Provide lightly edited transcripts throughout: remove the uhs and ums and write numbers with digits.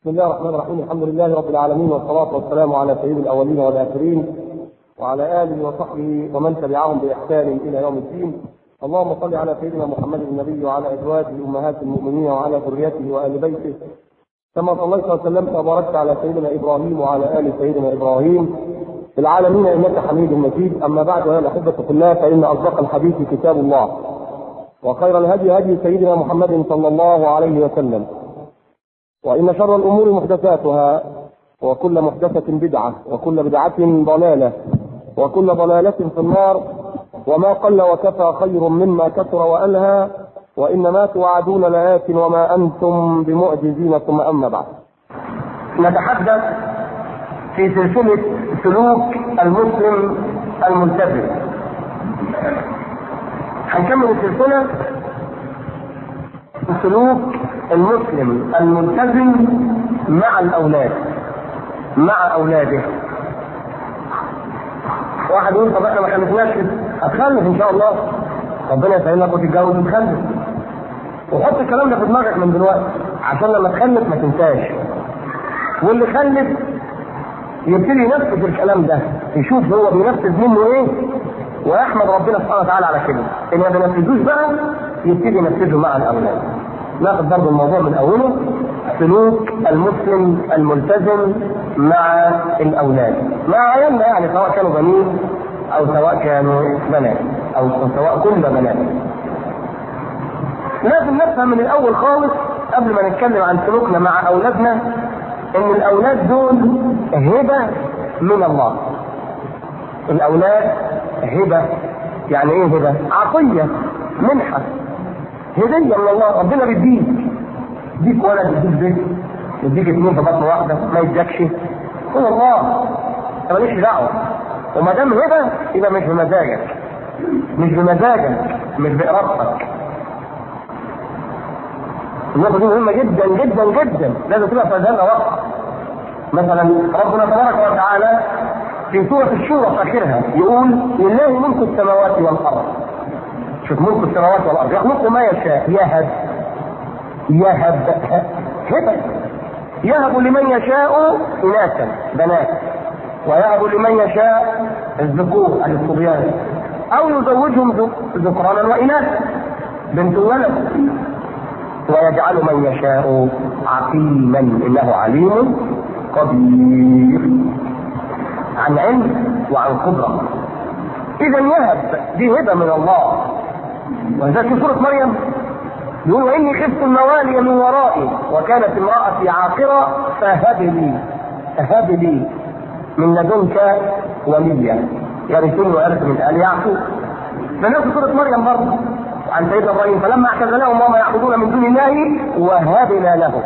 بسم الله الرحمن الرحيم. الحمد لله رب العالمين، والصلاة والسلام على سيد الأولين والآخرين وعلى آله وصحبه ومن تبعهم بإحسان إلى يوم الدين. اللهم صل على سيدنا محمد النبي وعلى أزواجه أمهات المؤمنين وعلى ذريته وآل بيته، كما صليت وسلمت وباركت على سيدنا إبراهيم وعلى آل سيدنا إبراهيم في العالمين إنك حميد مجيد. أما بعد، أيها الأحبة في الله، فإن أصدق الحديث كتاب الله، وخير الهدي هدي سيدنا محمد صلى الله عليه وسلم، وإن شر الأمور محدثاتها، وكل محدثة بدعة، وكل بدعة ضلالة، وكل ضلالة في النار. وما قل وكفى خير مما كثر وألهى، وإنما توعدون لآت وما أنتم بمعجزين. ثم أما بعد، نتحدث في سلسلة سلوك المسلم الملتزم. هنكمل السلسلة سلوك المسلم الملتزم مع الأولاد، مع أولاده. واحد يقول طب احنا ما خلفناش، هتخلف ان شاء الله، ربنا يسهل لك وتتجوز وتخلف، وحط الكلام ده في دماغك من دلوقتي عشان لما تخلف ما تنساش. واللي خلف يبتدي ينفذ الكلام ده، يشوف هو بينفذ منه ايه، ويحمد ربنا سبحانه وتعالى على كده. اللي ما بينفذوش بقى يبتدي ينفذه مع الاولاد. ناخد برضه الموضوع من اوله، سلوك المسلم الملتزم مع الاولاد، مع عيالنا، يعني سواء كانوا بنين او سواء كانوا بنات او سواء كنا بنات. لازم نفهم من الاول خالص قبل ما نتكلم عن سلوكنا مع اولادنا ان الاولاد دول هبه من الله. الاولاد هبه، يعني ايه هبه؟ عطيه، منحه، هديه من الله. ربنا بيديك ولد، يديك بنت، يديك اثنين في بطن واحده، ما يديكش هو الله، انت مالكش دعوه. وما دام هبه يبقى مش بمزاجك، مش بارادتك. النقطه دي مهمه جدا جدا جدا، لازم تبقى في ذهننا واضحه. مثلا ربنا تبارك وتعالى في سوره الشورى في اخرها يقول: لله ملك السماوات والارض. شوف، ملك السماوات والارض، يخلق ما يشاء، هبه، يهب لمن يشاء اناثا بنات، ويهب لمن يشاء الذكور الصبيان، او يزوجهم ذكرانا واناثا بنت ولد، ويجعل من يشاء عقيما انه عليم قدير، عن علم وعن قدره. اذا يهب دي هبه من الله. وذلك في سوره مريم يقول: واني خفت الموالي من ورائي وكانت امرأتي عاقرة فهب لي من لدنك وليا يرثني ويرث من آل يعقوب. فنفس سورة مريم برضه عن سيدنا ابراهيم: فلما اعتزلهم وما يعبدون من دون الله وهبنا له.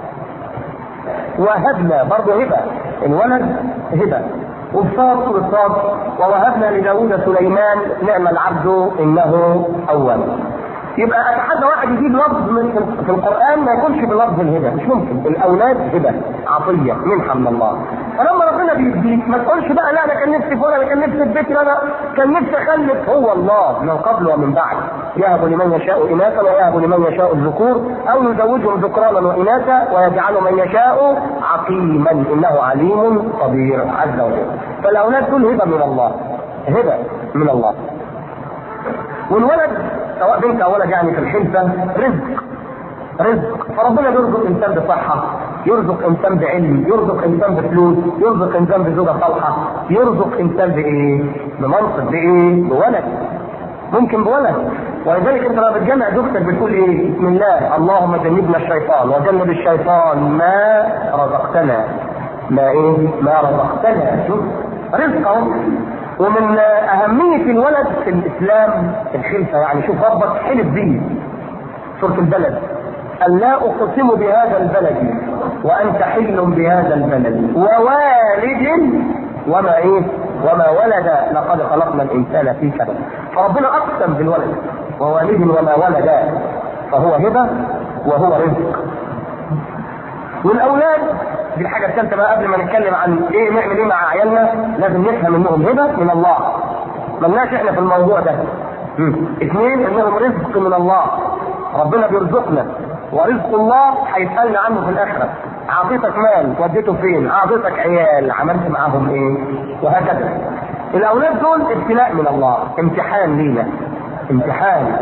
وهبنا برضه هبه، الولد هبه. وبصاد سورة صاد: ووهبنا لداود سليمان نعم العبد انه اواب. يبقى اتحدى واحد يجيب لفظ في القران ما يكونش بلفظ الهبه، مش ممكن. الاولاد هبه، عطيه، منحه من الله. فلما ربنا بيديك ما تقولش بقى لا انا كان نفسي فلان، انا كان نفسي في بيتي، انا كان نفسي اخلف. هو الله من قبل ومن بعد، يهب لمن يشاء اناثا ويهب لمن يشاء الذكور، او يزوجهم ذكرانا واناثا ويجعل من يشاء عقيما انه عليم قدير عز وجل. فالاولاد دول هبه من الله، هبه من الله. والولد سواء بنت او ولد يعني في الحلفه رزق. فربنا يرزق انسان بصحه، يرزق انسان بعلم، يرزق انسان بفلوس، يرزق انسان بزوجه صالحه، يرزق انسان بايه؟ بمنصب، بايه؟ بولد. ممكن بولد. ولذلك انت لما بتجمع زوجتك بتقول ايه؟ بسم الله اللهم جنبنا الشيطان وجنب الشيطان ما رزقتنا. ما رزقتنا. شوف رزقه. ومن أهمية الولد في الإسلام الخلفة، يعني شوف ربك حلف بيه سورة البلد: ألا أقسم بهذا البلد وأنت حل بهذا البلد ووالد وما ولد لقد خلقنا الإنسان في كبد. فربنا أقسم بالولد ووالد وما ولد، فهو هبة وهو رزق. والاولاد دي الحاجه الثالثه بقى، قبل ما نتكلم عن ايه نعمل ايه مع عيالنا لازم نفهم انهم هبه من الله، ملناش احنا في الموضوع ده. اثنين، انهم رزق من الله، ربنا بيرزقنا ورزق الله هيسألنا عنه في الآخرة. أعطيتك مال وديته فين؟ أعطيتك عيال عملت معاهم إيه؟ وهكذا. الأولاد دول ابتلاء من الله، امتحان لينا، امتحان.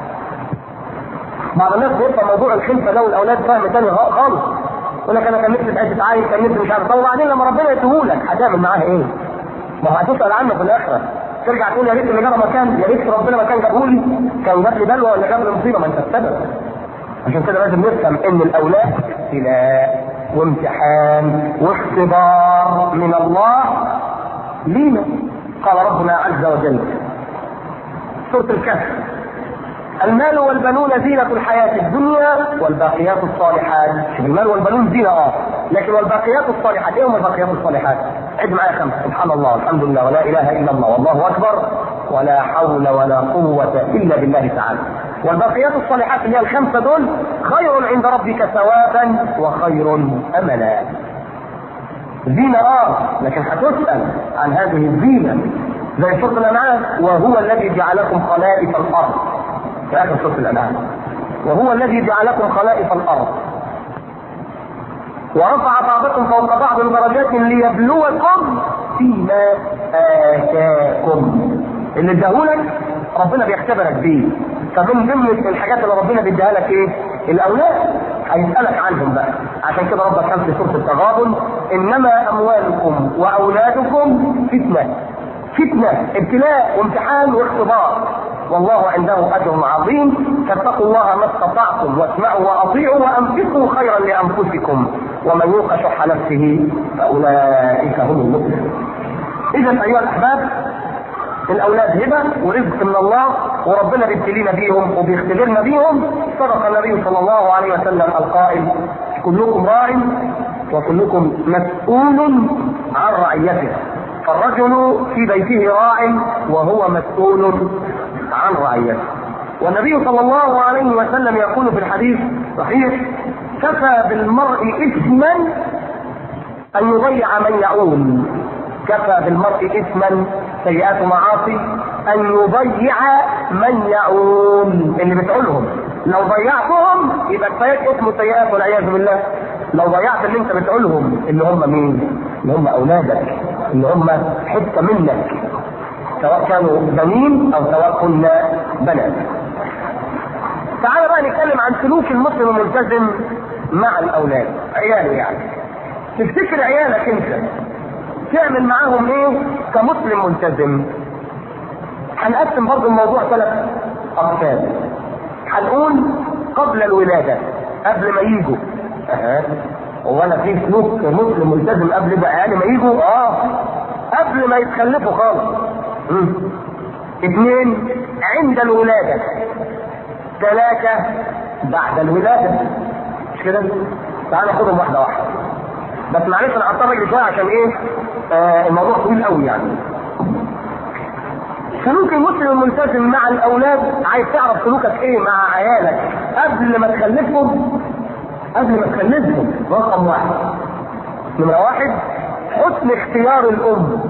بعض الناس بيبقى موضوع الخلفة ده والأولاد فهم تاني خالص. يقول لك أنا كان نفسي بقيت عايز، كان نفسي مش عارف. طب وبعدين لما ربنا يديهولك هتعمل معاه إيه؟ ما هو هتسأل عنه في الآخرة. ترجع تقول يا ريت اللي جرى مكان، يا ريت ربنا ما كان جابهولي، كان جاب لي بلوى ولا جاب لي مصيبة، ما أنت السبب. عشان كده لازم نفهم ان الاولاد ابتلاء وامتحان واختبار من الله لينا. قال ربنا عز وجل سورة الكهف: المال والبنون زينة الحياة الدنيا والباقيات الصالحات. شوف، المال والبنون زينة لكن والباقيات الصالحات، ايه هم الباقيات الصالحات؟ عد معايا 5: سبحان الله والحمد لله ولا اله الا الله والله اكبر ولا حول ولا قوة الا بالله تعالى. والباقيات الصالحات اللي هي ال5 دول خير عند ربك ثوابا وخير املا. زينة لكن هتسأل عن هذه الزينة زي سورة الأنعام: وهو الذي جعلكم خلائف الأرض. في آخر سورة الأنعام: وهو الذي جعلكم خلائف الأرض ورفع بعضكم فوق بعض درجات ليبلوكم فيما آتاكم. اللي اداهولك ربنا بيختبرك بيه. فمن ضمن الحاجات اللي ربنا بيديها لك ايه؟ الاولاد. هيسألك عنهم بقى. عشان كده ربك قال في سورة التغابن: انما اموالكم واولادكم فتنة. فتنة، ابتلاء وامتحان واختبار، والله عنده اجر عظيم. فاتقوا الله ما استطعتم واسمعوا واطيعوا وانفقوا خيرا لانفسكم ومن يوق شح نفسه فاولئك هم المفلحون. اذا ايها الاحباب، الاولاد هبه ورزق من الله، وربنا بيبتلينا بيهم وبيختبرنا بيهم. صدق النبي صلى الله عليه وسلم القائل: كلكم راع وكلكم مسؤول عن رعيته. فالرجل في بيته راع وهو مسؤول عن رعيته. والنبي صلى الله عليه وسلم يقول في الحديث صحيح: كفى بالمرء اثما ان يضيع من يعول. كفى بالمرء اثما، سيئات معاصي، ان يضيع من يعول، اللي بتقولهم. لو ضيعتهم يبقى كفاية اسم سيئات والعياذ بالله. لو ضيعت اللي انت بتقولهم، اللي هم مين؟ اللي هم اولادك، اللي هم حته منك، سواء كانوا بنين او سواء كنا بنات. تعال بقى نتكلم عن سلوك المسلم الملتزم مع الاولاد، عياله يعني. تفتكر عيالك انت تعمل معاهم ايه كمسلم ملتزم؟ هنقسم برضه الموضوع 3 اقسام. هنقول قبل الولادة، قبل ما يجوا. وانا في سلوك مسلم ملتزم قبل بقى يعني ما يجوا؟ قبل ما يتخلفوا خالص. 2 عند الولادة. 3 بعد الولادة. مش كده؟ تعال ناخدهم واحدة واحدة. بس معلش انا هضطر شويه عشان ايه؟ الموضوع طويل قوي يعني. سلوك المسلم الملتزم مع الاولاد، عايز تعرف سلوكك ايه مع عيالك قبل ما تخلفهم. قبل ما تخلفهم رقم 1، نمرة 1: حسن اختيار الام.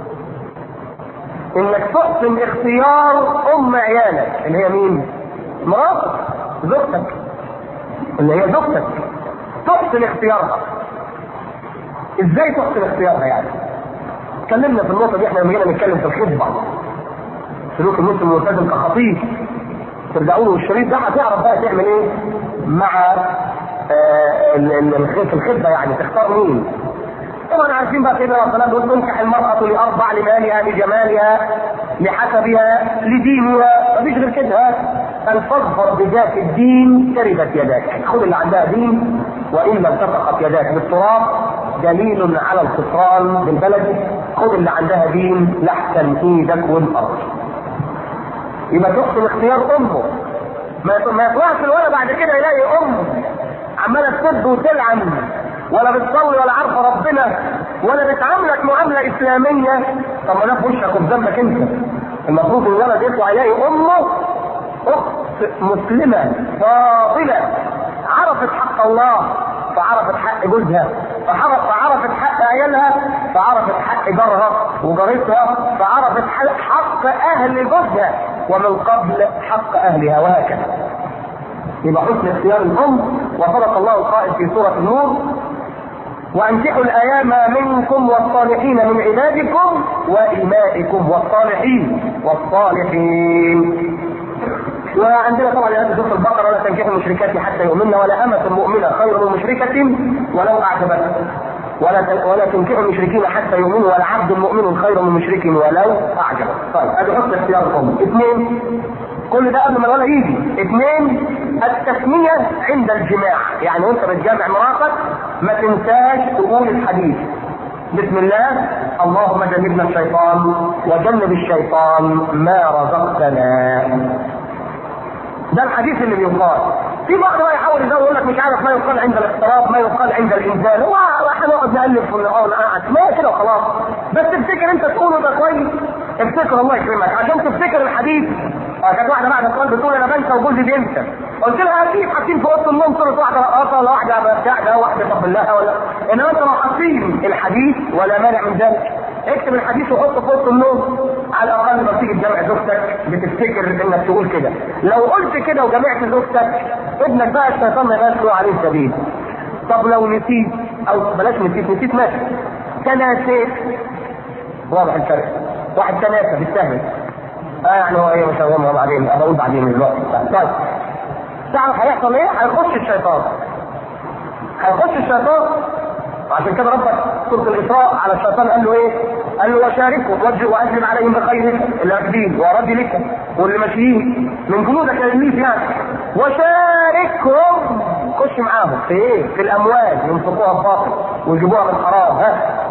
انك تحسن اختيار ام عيالك، اللي هي مين؟ مراتك، زوجتك، اللي هي زوجتك. تحسن اختيارها. ازاي تحسن اختيارها يعني؟ اتكلمنا في النقطه دي احنا لما جينا نتكلم في الخطبه. سلوك المسلم الملتزم كخطيب، ترجعوا له الشريط ده هتعرف بقى تعمل ايه مع في الخطبه، يعني تختار مين. طبعا عارفين بقى سيدنا صلى الله عليه وسلم: تنكح المرأة لأربع: لمالها، لجمالها، لحسبها، لدينها. مفيش غير كده. أن تظفر بذات الدين تربت يداك. خذ اللي عندها دين، وإلا التصقت يداك بالتراب، دليل على الخسران بالبلد. خذ اللي عندها دين لحسن ايدك والأرض. يبقى تحسن اختيار أمه. ما يطلعش الولد بعد كده يلاقي أمه عمالة تسب وتلعن، ولا بتصلي ولا عارفه ربنا، ولا بتعاملك معامله اسلاميه. طب ما ده في وشك وبذنبك انت. المفروض الولد يطلع يلاقي امه اخت مسلمه فاضله، عرفت حق الله، فعرفت حق جوزها، فعرفت حق عيالها، فعرفت حق جارها وجارتها، فعرفت حق اهل جوزها، ومن قبل حق اهلها، وهكذا. يبقى حسن اختيار الام. وصدق الله القائل في سوره النور: وانكحوا الايام منكم والصالحين من عبادكم وإمائكم. والصالحين. وعندنا طبعا آيات سورة البقرة: ولا تنكحوا المشركات حتى يؤمنن ولا أمة مؤمنة خير من مشركة ولو أعجبتكم ولا تنكحوا المشركين حتى يؤمنوا ولا عبد مؤمن خير من مشرك ولو أعجبه. طيب ادي حسن اختيار الام. 2، كل ده قبل ما الولد يجي. 2، التسمية عند الجماع، يعني وانت بتجامع مراتك ما تنساش تقول الحديث: بسم الله اللهم جنبنا الشيطان وجنب الشيطان ما رزقتنا. ده الحديث اللي بيقال. في بعض بقى يحاول يقول لك مش عارف ما يقال عند الاقتراب، ما يقال عند الانزال. هو هنقعد نالف ونقعد ما كده وخلاص. بس تفتكر انت تقوله ده كويس، افتكر الله يكرمك عشان تفتكر الحديث. كانت واحده بعد السؤال بتقول انا بنسى وجوزي بينسى. قلت لها اكيد حاطين في اوضه النوم صوره واحده رقاصه ولا واحده بتاع واحده طب الله ولا انما انت لو حاطين الحديث ولا مانع من ذلك. اكتب الحديث وحطه في اوضه النوم، على الاقل لما تيجي تجمع زوجتك بتفتكر انك تقول كده. لو قلت كده وجمعت زوجتك ابنك بقى الشيطان ما يبقاش له عليه سبيل. طب لو نسيت او بلاش نسيت ماشي، تناسيت، واضح الفرق. واحد تناسى بالسهل يعني هو ايه مش هقولها بعدين، انا اقول بعدين دلوقتي. طيب تعرف هيحصل ايه؟ هيخش الشيطان. وعشان كده ربك سورة الإسراء على الشيطان قال له ايه؟ قال له وشاركهم واجلب عليهم بخيرك اللي راكبين وردي لك واللي ماشيين من جنودك يا ابليس يعني. وشاركهم، خش معاهم في ايه؟ في الاموال ينفقوها الباطل ويجيبوها من الحرام.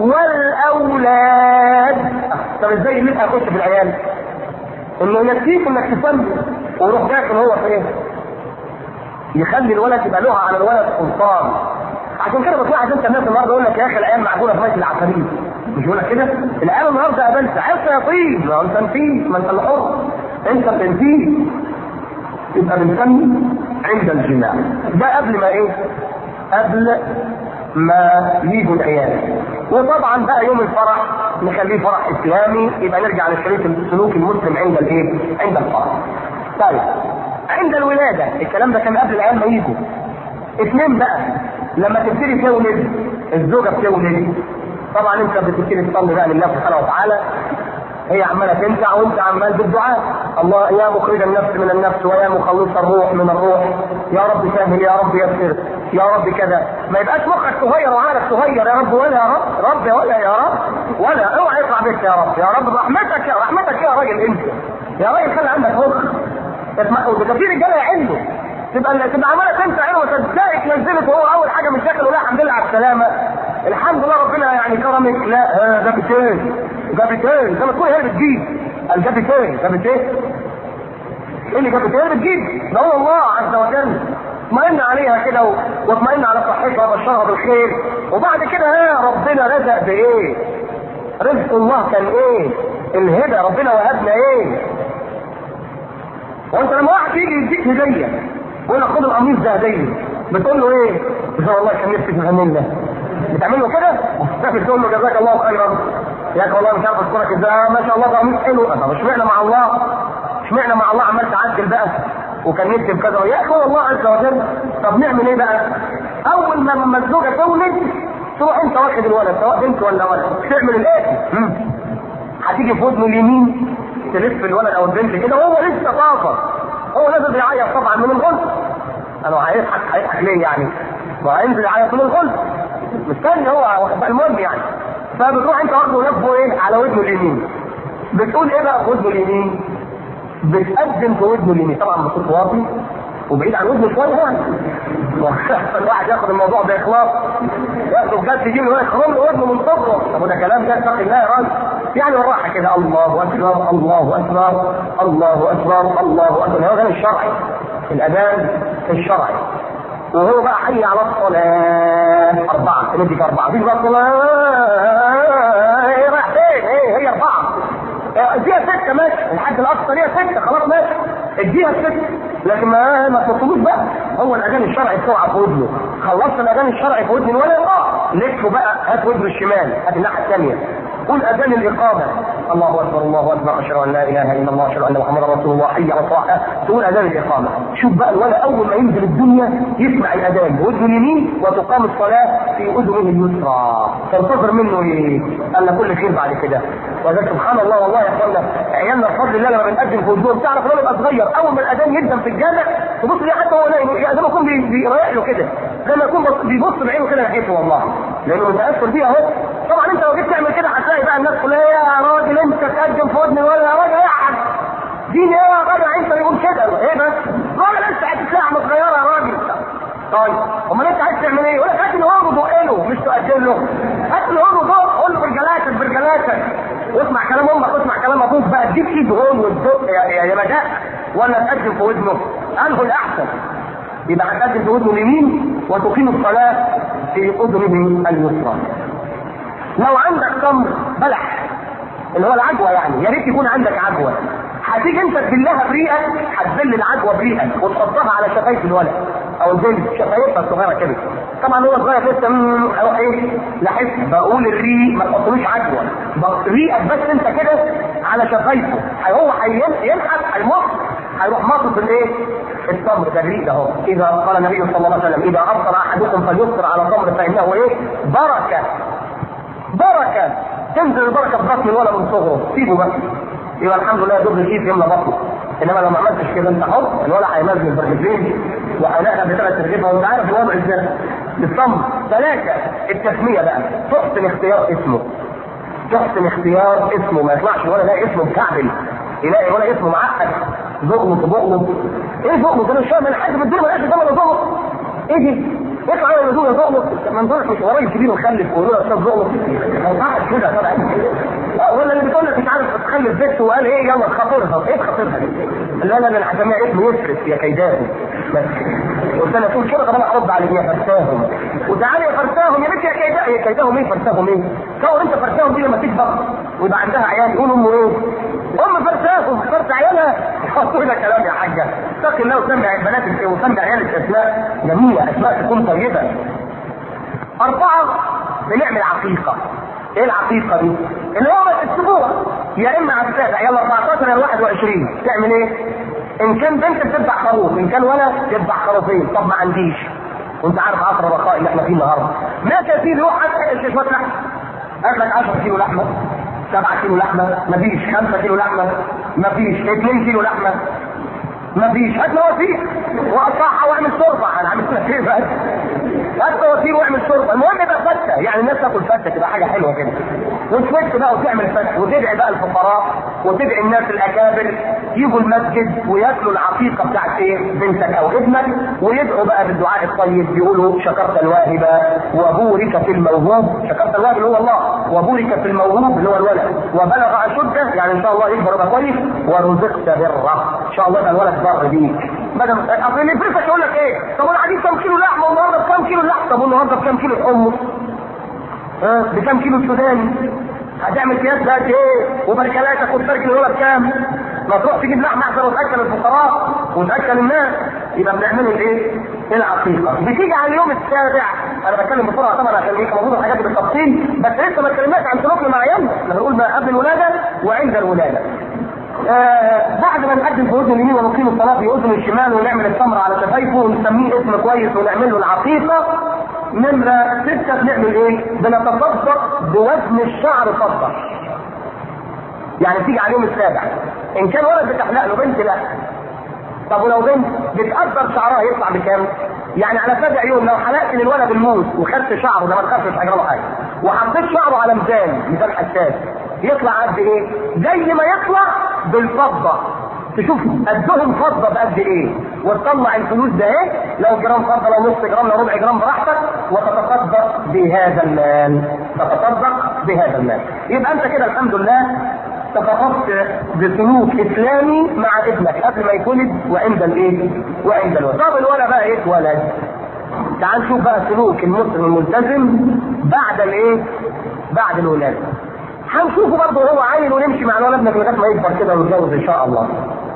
والاولاد. طب ازاي اللي هيخش في العيال؟ انه يكفيك انك تصلي ويروح داخل هو في ايه؟ يخلي الولد يبقى له على الولد سلطان. عشان كده بتلاحظ انت الناس النهارده يقول لك يا اخي العيال معجونه في ميه العفاريت. مش يقول لك كده؟ العيال النهارده قابلت عيال شياطين، ما انت نسيت، ما انت اللي حر، انت بتنسيه. يبقى بنسمي عند الجماع. ده قبل ما ايه؟ قبل ما يجوا العيال. وطبعا بقى يوم الفرح نخليه فرح اسلامي، يبقى نرجع لشريط السلوك المسلم عند الايه؟ عند الفرح. طيب عند الولاده الكلام ده كان قبل العيال ما يجوا. 2 بقى لما تبتدي تولد الزوجه بتولد، طبعا انت بتبتدي تصلي بقى لله سبحانه وتعالى، هي عماله تنزع وانت عمال بالدعاء: الله يا مخرج النفس من النفس ويا مخلص الروح من الروح، يا رب سهل، يا رب يسر، يا رب كذا. ما يبقاش مخك صغير وعقلك صغير يا رب ولا يا رب ولا يا رب ولا اوعى يطلع بك يا رب رحمتك يا راجل انت يا راجل خلي عندك مخ. وده في رجاله عنده تبقى عماله تنسى عينه وتدعي تنزلت وهو اول حاجه مش داخل ولا الحمد لله على السلامه، الحمد لله ربنا يعني كرمك. لا جابتين زي ما تقول هي بتجيب الجابتين. ايه اللي جابتين بتجيب؟ ده هو الله عز وجل. اطمئن عليها كده واطمئن على صحتها وبشرها بالخير، وبعد كده ربنا رزق بايه؟ رزق الله كان ايه؟ الهدى. ربنا وهبنا ايه؟ وانت لما واحد يجي يديك هديه ويقول لك خد القميص ده هديه، بتقول له ايه؟ بتقول والله كان نفسي تفهمني ده. بتعمل له كده؟ بتقول له جزاك الله خيرا يا اخي والله مش عارف اشكرك ازاي، ما شاء الله ده قميص حلو. طب اشمعنى مع الله عمال تعدل بقى وكان نكتب كذا يا اخي والله عز وجل. طب نعمل ايه بقى؟ اول ما الزوجه تولد تروح انت واخد الولد سواء بنت ولا ولد، تعمل الاتي: هتيجي في ودنه اليمين تلف الولد او البنت كده وهو لسه طافر، هو لازم يعيط طبعا من الغلط. انا هيضحك ليه يعني؟ ما هينزل يعيط من الغلط مستني هو المهم يعني. فبتروح انت واخده ولفه ايه؟ على ودنه اليمين. بتقول ايه بقى في ودنه اليمين؟ بتقدم في ودنه اليمين طبعا بصوت واطي وبعيد عن ودنه شويه يعني. الواحد ياخد الموضوع باخلاص، ياخده بجد يجيب له يخرم له ودنه من صدره. طب وده كلام ده اتق الله يا راجل يعني بالراحه كده. الله اكبر الله اكبر الله اكبر الله اكبر. هو ده الشرعي، الاذان الشرعي. وهو بقى حي على الصلاه 4 نديك 4 في بقى الصلاه رايح فين؟ هي 4 اديها 6 ماشي، الحد الاقصى ليها 6 خلاص ماشي اديها 6، لكن ما تطلبوش بقى. هو الاذان الشرعي بتوعك في ودنه، خلصت الاذان الشرعي في ودن الولد لفه بقى، هات ودنه الشمال، هات الناحيه الثانيه قول اذان الاقامه، الله اكبر الله اكبر اشهد ان لا اله الا الله اشهد ان محمدا رسول الله حي على الصلاه، تقول اذان الاقامه. شوف بقى الولد اول ما ينزل الدنيا يسمع الاذان باذنه اليمين وتقام الصلاه في اذنه اليسرى، تنتظر منه ايه؟ قال له كل خير بعد كده. وده سبحان الله والله يا اخوانا عيالنا بفضل الله لما بنقدم في وجوههم تعرف الولد يبقى صغير اول ما الاذان يقدم في الجامع تبص ليه حتى هو نايم زي ما يكون بيريح له كده، زي ما يكون بيبص بعينه كده ناحيته والله لانه متاثر بيها اهو. طبعا انت لو جيت تعمل كده هتلاقي بقى الناس كلها يا راجل انت تقدم في ودن ولا يا راجل اقعد دين ايه يا راجل انت يقول كده ايه بس راجل انت هتتلعب صغيره يا راجل. طيب امال انت عايز تعمل ايه؟ يقول لك هات له هون له مش تقدم له، هات له هون قول له برجلاتك واسمع كلام امك واسمع كلام ابوك بقى تجيب ايد هون وتدق يا مجاء ولا تقدم في ودنه انه الاحسن. يبقى هتقدم في ودنه اليمين وتقيم الصلاه في اذنه اليسرى. لو عندك تمر بلح اللي هو العجوه يعني يا ريت يكون عندك عجوه، هتيجي انت تبلها بريقك، هتبل العجوه بريقك وتحطها على شفايف الولد او البنت شفايفها الصغيره كده. طبعا هو صغير لسه ايه لاحظت بقول الريق ما تحطلوش عجوه، ريقك بس انت كده على شفايفه هو هينحت هيمص هيروح ماطط الايه؟ التمر ده الريق ده اهو. اذا قال النبي صلى الله عليه وسلم اذا افطر احدكم فليفطر على تمر فانه ايه؟ بركه تنزل البركه في بطن الولد من صغره سيبه بقى يبقى الحمد لله دبل الايد يملى بطنه. انما لو ما عملتش كده انت حر الولد هينزل برجلين وهيلاقيها بثلاث رغيفه وانت عارف الوضع ازاي. الصمت. ثلاثه التسميه بقى تحسن اختيار اسمه ما يطلعش الولد لا اسمه مكعبل يلاقي ولا اسمه معقد زغلط ايه زغلط انا مش فاهم انا حد في الدنيا ما لقاش ده ولا زغلط ايه دي؟ يطلع على الوزوء زغلط منظرك مش ورايا كبير وخلف ويقول له استاذ زغلط قاعد كده طبعا ولا اللي بتقول لك مش عارف تخلف بنت وقال ايه يلا خاطرها ايه خاطرها دي؟ لا انا هسميها اسم يسرف يا كيداهم بس قلت انا تقول كده طب انا ارد عليك يا فرساهم وتعالى يا فرساهم يا بنت يا كيداهم ايه فرساهم ايه؟ تصور انت فرساهم دي لما تكبر ويبقى عندها عيال يقول امه ايه؟ ام فرساهم فرس عيالها يحطوا لنا كلام يا حاجه اتقي الله وسمي بناتك وسمي عيالك اسماء جميله اسماء تكون طيبه. 4 بنعمل عقيقه. ايه العقيقه دي؟ اللي هو الاسبوع يا اما على السابع يلا 14 يا 21 تعمل ايه؟ ان كان بنت بتذبح خروف ان كان ولد يذبح خروفين. طب ما عنديش وانت عارف عصر الرخاء اللي احنا فيه النهارده ما كثير روح هات شويه لحمه هات لك 10 كيلو لحمه 7 كيلو لحمه مفيش 5 كيلو لحمه مفيش 2 كيلو لحمه مفيش هات مواسير وقطعها واعمل شوربه انا عامل كده بس هات مواسير واعمل شوربه المهم يبقى فته يعني الناس تاكل فته تبقى حاجه حلوه كده وتفت بقى وتعمل فته وتدعي بقى الفقراء وتدعي الناس الاكابر يجوا المسجد وياكلوا العقيقه بتاعت ايه بنتك او ابنك ويدعوا بقى بالدعاء الطيب بيقولوا شكرت الواهب وبورك في الموهوب. شكرت الواهب اللي هو الله وبورك في الموهوب اللي هو الولد وبلغ اشده يعني ان شاء الله يكبر يبقى كويس ورزقت بره ان شاء الله يبقى الولد بر بيك. بدل اصل اللي يفرسك يقول لك ايه؟ طب انا عايز كام كيلو لحمه والنهارده بكام كيلو لحمه؟ طب النهارده بكام كيلو حمص؟ بكام كيلو سوداني؟ هتعمل قياس بقى ايه؟ وبركلاتك وتبركل الولد بكام؟ ما تروح تجيب لحمه احسن وتاكل الفقراء وتاكل الناس. يبقى بنعمل الايه؟ العقيقه. بتيجي على اليوم السابع انا بتكلم بسرعه طبعا عشان يبقى موجود الحاجات بالتفصيل بس لسه ما اتكلمناش عن سلوكنا مع عيالنا. احنا هنقول ما قبل الولاده وعند الولاده. بعد ما نقدم في اذن اليمين ونقيم الصلاه في اذن الشمال ونعمل التمر على شفايفه ونسميه اسم كويس ونعمل له العقيقه. نمره 6 بنعمل ايه؟ بنتصدق بوزن الشعر فضه. يعني تيجي على اليوم السابع ان كان ولد بتحلق له بنت لا. طب ولو بنت بتقدر شعرها يطلع بكام؟ يعني على سابع يوم لو حلقت للولد الموس وخدت شعره ده ما تخافش حاجه حاجه وحطيت شعره على ميزان حساس يطلع قد ايه؟ زي ما يطلع بالفضه. تشوف قدهم فضه بقد ايه وتطلع الفلوس ده ايه؟ لو جرام فضه لو نص جرام لو ربع جرام براحتك وتتصدق بهذا المال. يبقى انت كده الحمد لله تفقدت بسلوك اسلامي مع ابنك قبل ما يتولد وعند الولد. طب الولد بقى ايه اتولد؟ تعال نشوف بقى سلوك المسلم الملتزم بعد الولاده. هنشوفه برضه وهو عيل ونمشي مع الولد لغايه ما يكبر كده ويتجوز ان شاء الله.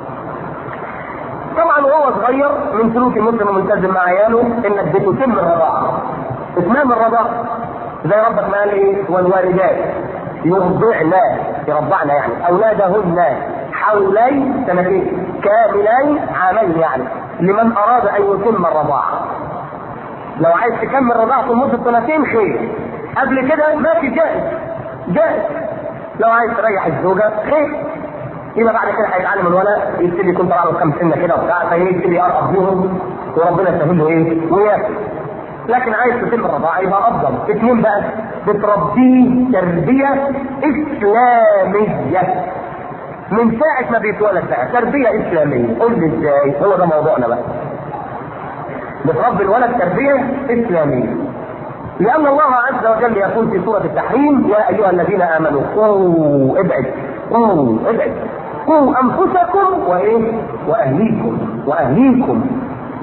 طبعا وهو صغير من سلوك المسلم الملتزم مع عياله انك بتتم الرضاعه. اتمام الرضاعه زي ربك ما قال ايه؟ والوالدات يرضعن يرضعن يعني اولادهن حولين سنتين كاملين عامين يعني لمن اراد ان يتم الرضاعه. لو عايز تكمل رضاعته لمده سنتين خير، قبل كده ماشي جائز جائز. لو عايز تريح الزوجه خير، يبقى بعد كده هيتعلم الولد يبتدي يكون طلع له كام سنه كده وبتاع فيبتدي يقرب بيهم وربنا يسهل له ايه وياكل. لكن عايز تتم الرضاعه يبقى افضل. اثنين بقى بتربيه تربيه اسلاميه من ساعه ما بيتولد بقى تربيه اسلاميه. قول لي ازاي؟ هو ده موضوعنا بقى. بتربي الولد تربيه اسلاميه لان الله عز وجل يقول في سوره التحريم يا ايها الذين امنوا قوا قوا انفسكم وايه واهليكم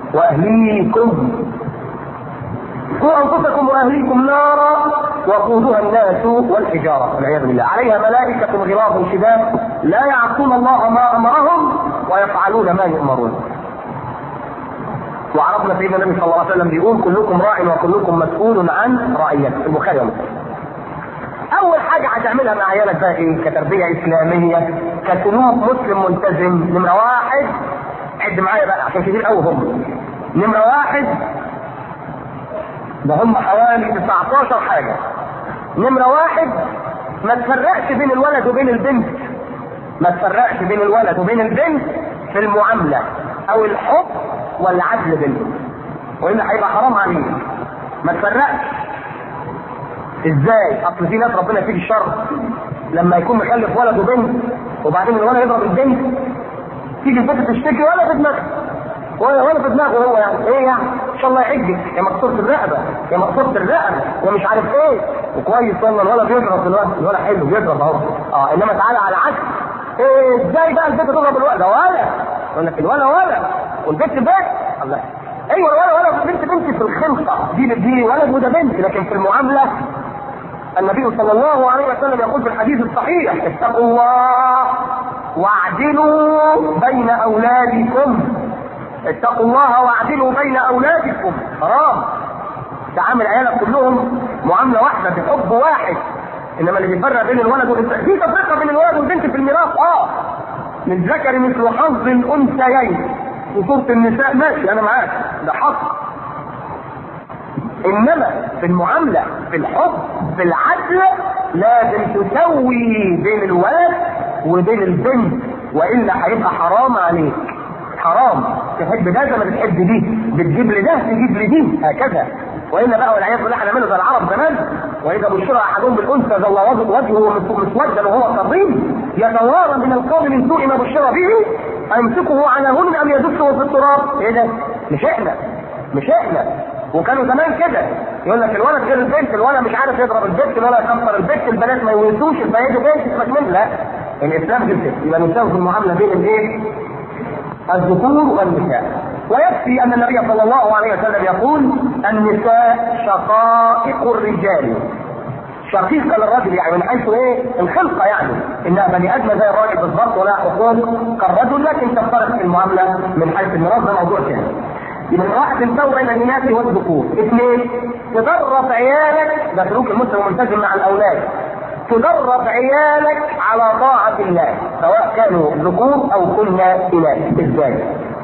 قوا انفسكم واهليكم نارا وقودها الناس والحجاره والعياذ بالله عليها ملائكه غلاظ شداد لا يعصون الله ما امرهم ويفعلون ما يؤمرون. وعرفنا سيدنا النبي صلى الله عليه وسلم بيقول كلكم راع وكلكم مسؤول عن رعيته. البخاري ومسلم. اول حاجه هتعملها مع عيالك بقى ايه كتربيه اسلاميه كسلوك مسلم ملتزم؟ نمره واحد، عد معايا بقى عشان كتير قوي هم. نمره واحد ده هم حوالي 19 حاجه. نمره واحد ما تفرقش بين الولد وبين البنت. ما تفرقش بين الولد وبين البنت في المعامله او الحب والعدل بينهم، والا هيبقى حرام عليك. ما تفرقش. ازاي؟ اصل في ناس ربنا يفيد الشر لما يكون مخلف ولد وبنت وبعدين الولد يضرب البنت تيجي البنت تشتكي ولا في دماغها ولا في دماغه هو يعني ايه يعني ان شاء الله يحجك يا مقصوره الرقبه يا مقصوره الرقبه ومش عارف ايه وكويس والله الولد بيضرب الولد حلو بيضرب اهو. انما تعالى على العكس ايه ازاي بقى البنت تضرب الولد؟ ده ولد يقول لك الولد ولد والبنت بنت. الله ايوه الولد بنت في الخلقه دي ولد وده بنت، لكن في المعامله النبي صلى الله عليه وسلم يقول في الحديث الصحيح اتقوا الله واعدلوا بين اولادكم. اتقوا الله واعدلوا بين اولادكم. حرام تعامل عيالك كلهم معامله واحده بحب واحد، انما اللي بيفرق بين الولد والبنت في تفرقه بين الولد والبنت في الميراث. للذكر مثل حظ الانثيين في سوره النساء ماشي انا معاك ده حق، انما في المعامله في الحب في العدل لازم تسوي بين الولد وبين البنت والا هيبقى حرام عليك. حرام تحب ده زي ما بتحب دي، بتجيب لده تجيب لدي هكذا، والا بقى والعياذ بالله هنعمله زي العرب زمان واذا بشر احدهم بالانثى ظل وجهه مسودا وهو كظيم يتوارى من القوم من سوء ما بشر به امسكه على هون ام يدسه في التراب. ايه ده؟ مش احنا وكانوا زمان كده يقول لك الولد غير البنت، الولد مش عارف يضرب البنت ولا يكسر البنت، البنات ما يورثوش البنات بنت تسمك منها. لا الاسلام كده يبقى نساوي في المعامله بين الايه؟ الذكور والنساء. ويكفي ان النبي صلى الله عليه وسلم يقول النساء شقائق الرجال. شقيقه للرجل يعني من حيث ايه؟ الخلقه يعني انها بني ادم زي الراجل بالضبط ولا حقوق كالرجل، لكن تختلف في المعامله من حيث الميراث. ده موضوع ثاني. يبقى واحد تساوي بين الاناث والذكور. اثنين تدرب عيالك، ده سلوك المسلم الملتزم مع الاولاد، تدرب عيالك على طاعه الله سواء كانوا ذكور او كنا اناث. ازاي؟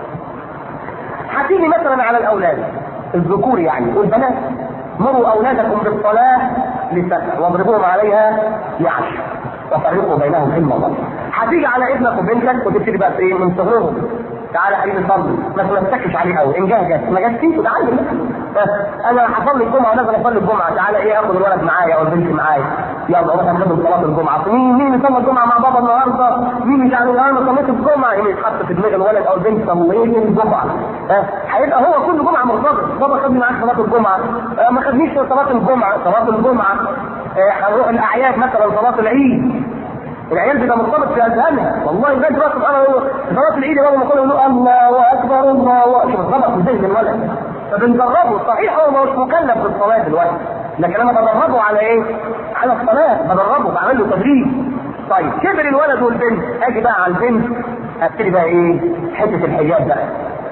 هتيجي مثلا على الاولاد الذكور يعني والبنات، مروا اولادكم بالصلاه لسنه واضربوهم عليها ل10 وفرقوا بينهم علم الله. هتيجي على ابنك وبنتك وتبتدي بقى ايه من صغرهم، تعالى حبيبي صلي، ما تمسكش عليه قوي، ان جه ما جاش فيه تعالى انا هصلي الجمعه ونازل اصلي الجمعه، تعالى ايه اخد الولد معايا او البنت معايا، يلا نروح نعمل صلاه الجمعه. مين يصلي الجمعه مع بابا النهارده؟ مين مش عارف انا صليت الجمعه، يتحط في دماغ الولد او البنت صليت الجمعه. هيبقى هو كل جمعه مرتبط، بابا خدني معاك صلاه الجمعه، ما خدنيش صلاه الجمعه هنروح الاعياد مثلا صلاه العيد، العيال بيبقى مرتبط في اذهانها. والله لغايه دلوقتي سبحان الله صلاه العيد بابا ما كانوا يقولوا الله اكبر الله اكبر، مرتبط في ذهن الولد. فبندربه صحيح هو مش مكلف بالصلاه دلوقتي، لكن انا بدربه على ايه؟ على الصلاه، بدربه بعمل له تدريب. طيب كبر الولد والبنت، اجي بقى على البنت ابتدي بقى ايه؟ حته الحجاب بقى.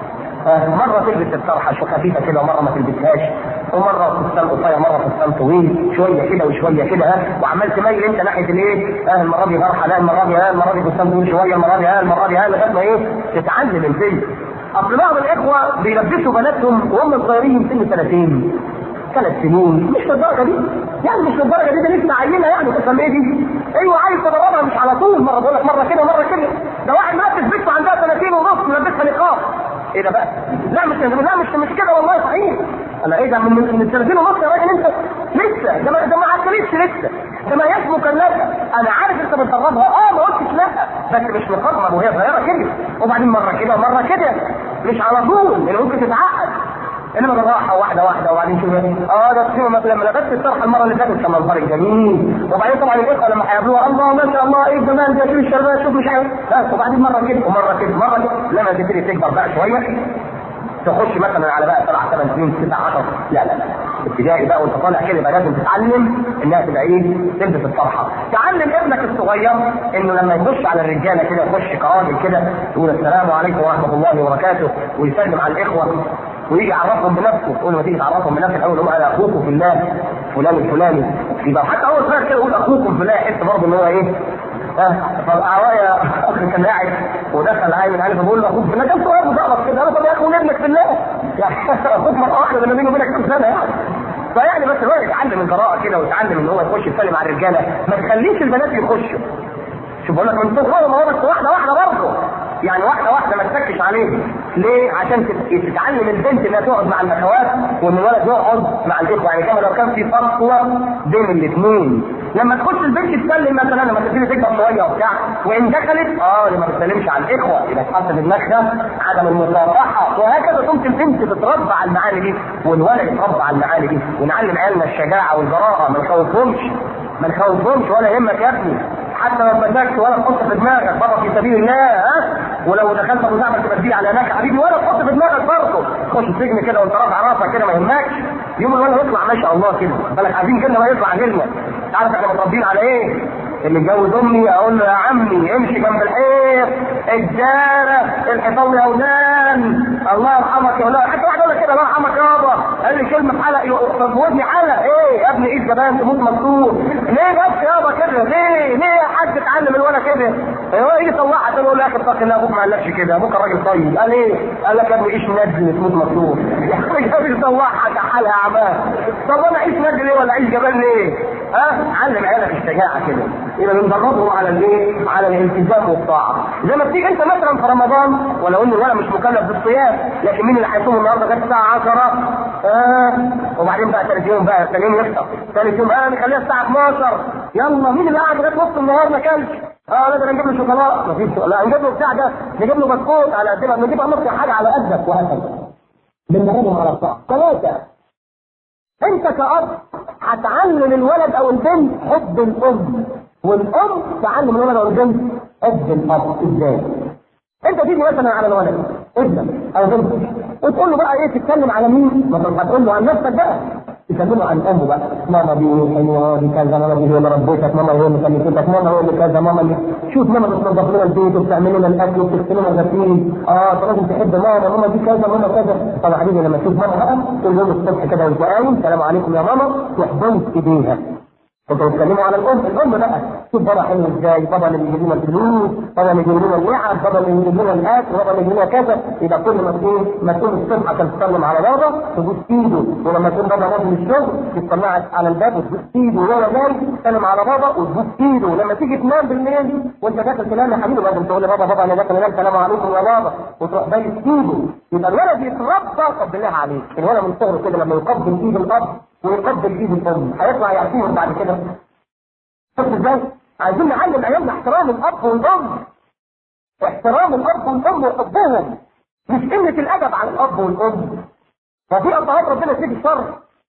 مره تلبس الطرحه خفيفه كده ومره ما تلبسهاش، ومره فستان قصير مره فستان طويل، شويه كده وشويه كده، وعمال تميل انت ناحيه الايه؟ المره دي طرحه، لا المره دي فستان طويل شويه، المره دي لغايه ما ايه؟ تتعلم البنت. اصل بعض الاخوه بيلبسوا بناتهم وهم صغيرين سن 30 3 سنين، مش للدرجه دي يعني، مش للدرجه دي، ده لسه عينه يعني، تفهم ايه دي؟ ايوه عايز تدربها مش على طول، مره تقول لك مره كده مره كده. ده واحد ملبس بنته عندها 30 ونص ملبسها نقاب. ايه ده بقى؟ لا مش كده والله صحيح. انا ايه ده من 30 ونص يا راجل انت لسه، ده ما عدتليش لسه، ده ما هياش مكلفه. انا عارف انت بتدربها، ما قلتش لا، بس مش مقدمه وهي صغيره كده، وبعدين مره كده ومره كده، مش على طول، اللي ممكن تتعقد. انما بالراحه واحده واحده، وبعدين شوف ده تصير مثلا لما لبست الطرحه المره اللي فاتت كان منظرك جميل، وبعدين طبعا الاخوه لما هيقابلوها الله ما شاء الله ايه الجمال ده، شوف الشباب شوف مش عارف، وبعدين مره كده ومره كده مره كده، لما تبتدي تكبر بقى شويه تخش مثلا على بقى 7 8 سنين 9 10، لا ابتدائي بقى وانت طالع كده يبقى لازم تتعلم انها تبقى ايه؟ تلبس الطرحه. تعلم ابنك الصغير انه لما يخش على الرجاله كده يخش كراجل كده يقول السلام عليكم ورحمه الله وبركاته، ويسلم على الاخوه ويجي يعرفهم بنفسه. كل ما تيجي تعرفهم بنفسك الاول هم انا اخوكم في الله فلان الفلاني، يبقى حتى اول صغير كده يقول اخوكم في الله، يحس برضه ان هو ايه؟ فالعوايا اخ كان قاعد ودخل عايم عارف بقول له اخوك في الله، كان سؤال مزعلق كده، انا طب يا اخو ابنك في الله يعني اخوك مره واحده ده بيني وبينك كام سنه يعني. فيعني بس هو يتعلم القراءه كده ويتعلم ان هو يخش يسلم على الرجاله، ما تخليش البنات يخشوا. شوف بقول لك من صغرهم هو بس واحده واحده برضه يعني، واحده واحده ما تسكش عليه. ليه؟ عشان تتعلم البنت انها تقعد مع الاخوات وان الولد يقعد مع الاخوه، يعني كما لو كان في فصله بين الاثنين. لما تخش البنت تسلم مثلا لما تبتدي تكبر شويه وبتاع، وان دخلت ما بتسلمش على الاخوه، يبقى تحط في دماغها عدم المصافحه، وهكذا تمكن البنت تتربى على المعاني دي والولد يتربى على المعاني دي. ونعلم عيالنا الشجاعه والجراءه، ما نخوفهمش ولا يهمك يا ابني، حتى لو بدكت ولا تحط في دماغك بره في سبيل الله، ولو دخلت ابو زعبل تبديه على هناك يا حبيبي، ولا تحط في دماغك برضه خش السجن كده وانت رافع راسك كده ما يهمكش، يوم الولد يطلع ما شاء الله كده بالك، عايزين كده ما يطلع غيرنا. عارف احنا متربيين على ايه؟ اللي اتجوز امي اقول له يا عمي امشي جنب الحيط، الجاره الحيطان يا ولان الله يرحمك يا ولان، حتى واحد يقول لك كده الله يرحمك يابا، قال لي كلمه في حلق في ودني حلق، ايه يا ابني ايه زمان تموت مكسور، ليه بس يابا كده؟ ليه يا حاج تعلم الولد كده؟ هو يجي يطلعها تقول له يا اخي اتق الله ابوك ما قالكش كده، ابوك الراجل طيب، قال ايه؟ قال لك يا ابني ايش نجل تموت مكسور، يعني يطلعها كحالها اعمال، طب انا ايش نجل ليه ولا ايش جبال ليه؟ علم عيالك الشجاعه كده، يبقى بندربهم على الايه؟ على الالتزام والطاعه. زي ما تيجي انت مثلا في رمضان، ولو ان الولد مش مكلف بالصيام، لكن مين اللي هيصوم النهارده كانت الساعه 10 وبعدين بقى ثالث يوم بقى ثاني يوم يفطر، ثالث يوم نخليها الساعه 12، يلا مين اللي قاعد لغايه نص النهار ما كلش؟ لازم نجيب له شوكولاته، مفيش لا نجيب له بتاع ده، نجيب له بسكوت على قدنا، نجيب له حاجه على قدك، وهكذا بندربهم على الطاعه. 3 انت كأب هتعلم الولد او البنت حب الام، والام تعلم الولد او البنت حب الاب. ازاي؟ انت تيجي مثلا على الولد ابنك او بنتك وتقول له بقى ايه، تتكلم على مين؟ مثلا هتقول له عن نفسك بقى، تكلمه عن امه بقى، ماما دي حلوه دي كذا، ماما دي هي اللي ربيتك، ماما هي اللي خلفتك، ماما هي اللي كذا، ماما اللي شوف ماما بتنظف لنا البيت وبتعمل لنا الاكل وبتغسل لنا الغسيل، انت لازم تحب ماما دي كذا ماما كذا. طب يا حبيبي لما تشوف ماما بقى كل يوم الصبح كده وانت قايم السلام عليكم يا ماما، تحضن ايديها. انتوا بتتكلموا على الام بقى، شوف بابا حلو ازاي، بابا اللي بيجيب لنا الفلوس، بابا اللي بيجيب لنا اللعب، بابا اللي بيجيب لنا الاكل، بابا اللي بيجيب لنا كذا. يبقى كل ما تكون الصبح عشان تسلم على بابا تبوس ايده، ولما تكون بابا نازل من الشغل تطلع على الباب وتبوس ايده، وهو جاي تسلم على بابا وتبوس ايده، ولما تيجي تنام بالليل وانت داخل تنام يا حبيبي لازم تقول لبابا انا داخل انام سلام عليكم يا بابا، وتروح بايس ايده. يبقى الولد يتربى طب بالله عليك، الولد من صغره كده لما يقبل ايد الاب ويقبل ايد الام هيطلع يعطيهم بعد كده. شوف ازاي؟ عايزين نعلم عيالنا احترام الاب والام، احترام الاب والام وحبهم، مش قله الادب على الاب والام. ففي ابهات ربنا يسيب الشر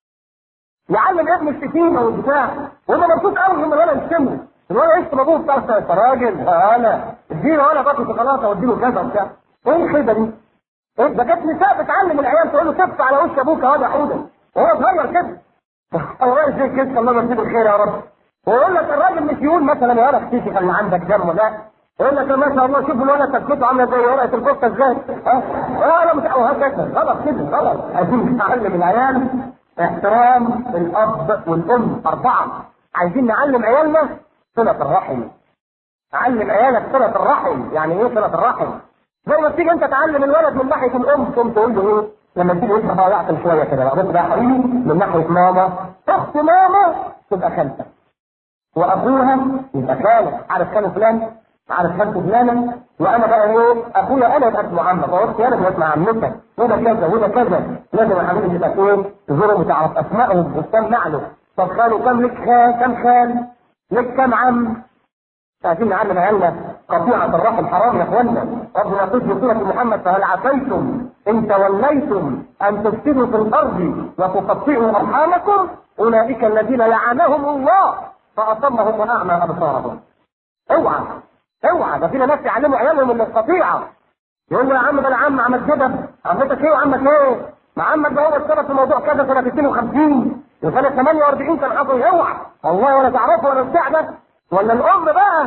يعلم ابن الشتيمه والبتاع، وهو مبسوط قوي ان الولد يشتمه، الولد يشتم ابوه بتاع انت راجل انا اديله ولا باكل شوكولاته واديله كذا وبتاع، ايه الخيبه دي؟ ده كانت نساء بتعلم العيال تقول له تف على وش ابوك يا واد يا حوده وهو صغير كده، هو زي كده الله يمسيه بالخير يا رب. ويقول لك الراجل مش يقول مثلا يا ولد اختي خلي عندك دم، لا يقول لك ما شاء الله شوف الولد تكته عامله زي ورقه الكفته ازاي؟ انا مش وهكذا خلاص كده خلاص. عايزين نعلم العيال احترام الاب والام 4. عايزين نعلم عيالنا صله الرحم. علم عيالك صله الرحم. يعني ايه صله الرحم؟ زي ما تيجي انت تعلم الولد من ناحيه الام تقوم تقول له ايه؟ لما تيجي انت ضيعت شويه كده بقى بص يا حبيبي من ناحيه ماما اخت ماما تبقى خالتك واخوها يبقى خالك. عارف خاله فلان؟ عارف خالته فلانه؟ وانا بقى ايه؟ اخويا انا يبقى اسمه عمك واختي انا يبقى اسمها عمتك وده كذا وده كذا. لازم يا حبيبي تبقى ايه؟ تزورهم وتعرف اسمائهم وتسمع له. طب خاله كم لك كم خال؟ لك كم عم؟ عايزين نعلم عيالنا قطيعة الرحم حرام يا اخوانا. ربنا يقول في سورة محمد فهل عسيتم ان توليتم ان تفسدوا في الارض وتقطعوا ارحامكم اولئك الذين لعنهم الله فاصمهم واعمى ابصارهم. اوعى اوعى ده فينا ناس يعلموا عيالهم من القطيعة. يقول له يا عم ده العم عمل كده. عمتك ايه وعمك ايه؟ ما عمك ده هو السبب في موضوع كذا سنة 52 وسنة 48 كان حصل. اوعى والله ولا تعرفه ولا بتاع ده ولا الام بقى.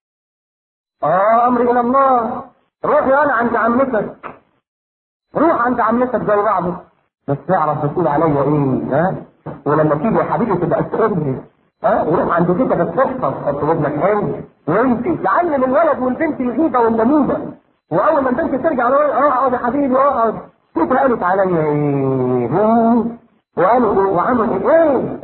امري الى الله. روح يا انا عند عمتك. روح عند عمتك زي بعضه بس تعرف تقول عليا ايه ولما تيجي يا حبيبي تبقى تقولي وروح عند تيتا بس تحفظ حط ودنك حلو وانت تعلم الولد والبنت الغيبه والنميمه. واول ما البنت ترجع له اقعد يا حبيبي اقعد. تيتا قالت عليا ايه وقالوا وعملوا ايه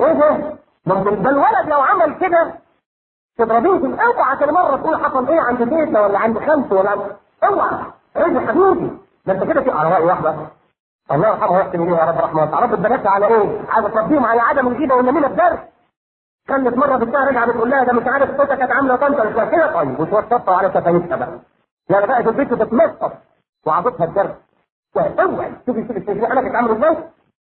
ده الولد لو عمل كده تضربيه. اوعى كل مره تقول حصل ايه عند تيتا ولا عند خالته ولا اوعى. ايه يا حبيبي ده انت كده في على راي واحده الله يرحمه ويحسن اليه يا رب رحمه. تعرف البنات على ايه؟ عايزه تربيهم على عدم الغيبه والنميمه الدرس. كانت مره بنتها رجعت بتقول لها ده مش عارف صوتها كانت عامله طنطا مش كده. طيب وتوسطها على شفايفها بقى يعني بقى في البيت تتنطط وعطتها الدرس. اوعى شوفي انا كنت عامله ازاي.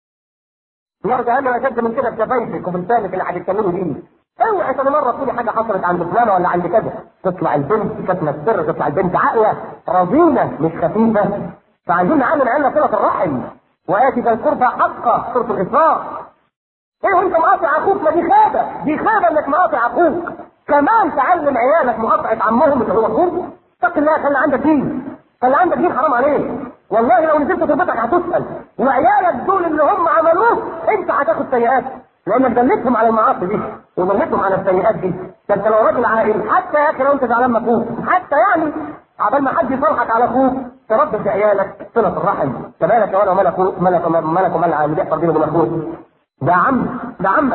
النهارده انا اشد من كده بشفايفك وبلسانك اللي هتتكلموا بيه. اوعى ثاني مره تقولي حاجه حصلت عند فلانه ولا عند كذا. تطلع البنت كاتمه السر. تطلع البنت عاقله رزينه مش خفيفه. فعايزين نعلم عيالنا صله الرحم. واتي ذا القربى حقه سوره الاسراء. ايه وانت مقاطع اخوك؟ ما دي خابه انك مقاطع اخوك. كمان تعلم عيالك مقاطعه عمهم اللي هو اخوك. اتق الله خلي عندك دين. خلي عندك دين حرام عليك. والله لو نزلت تربتك هتسال. وعيالك دول اللي هم عملوه انت هتاخد سيئات لانك دلتهم على المعاصي دي ودلتهم على السيئات دي. ده انت لو راجل عاقل حتى يا اخي لو انت زعلان من اخوك حتى يعني عبال ما حد يصالحك على اخوك تربي عيالك صله الرحم. تبارك وانا ومال اخوك ملك ومال اللي بيحصل بينه وبين اخوك. ده عمك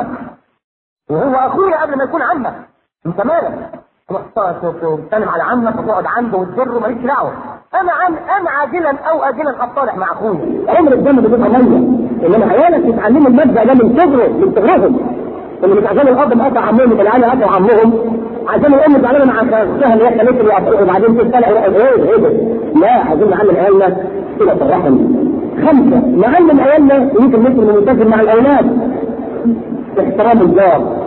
وهو اخويا قبل ما يكون عمك. انت مالك؟ تروح تتكلم على عمك وتقعد عنده وتجره ماليش دعوه. انا عاجلا او اجلا اتصالح مع اخويا. عمر الدم بيبقى ميه. انما عيالك يتعلموا المبدا ده من صغرهم. اللي مش عشان الاب مقاطع عمهم يبقى العيال قاطع عمهم. عشان الام زعلانه مع اختها اللي هي خليته وبعدين تتسلق ايه ده؟ لا عايزين نعلم عيالنا صله الرحم. 5 نعلم عيالنا يمكن مثل المنتجل مع الاولاد احترام الجار.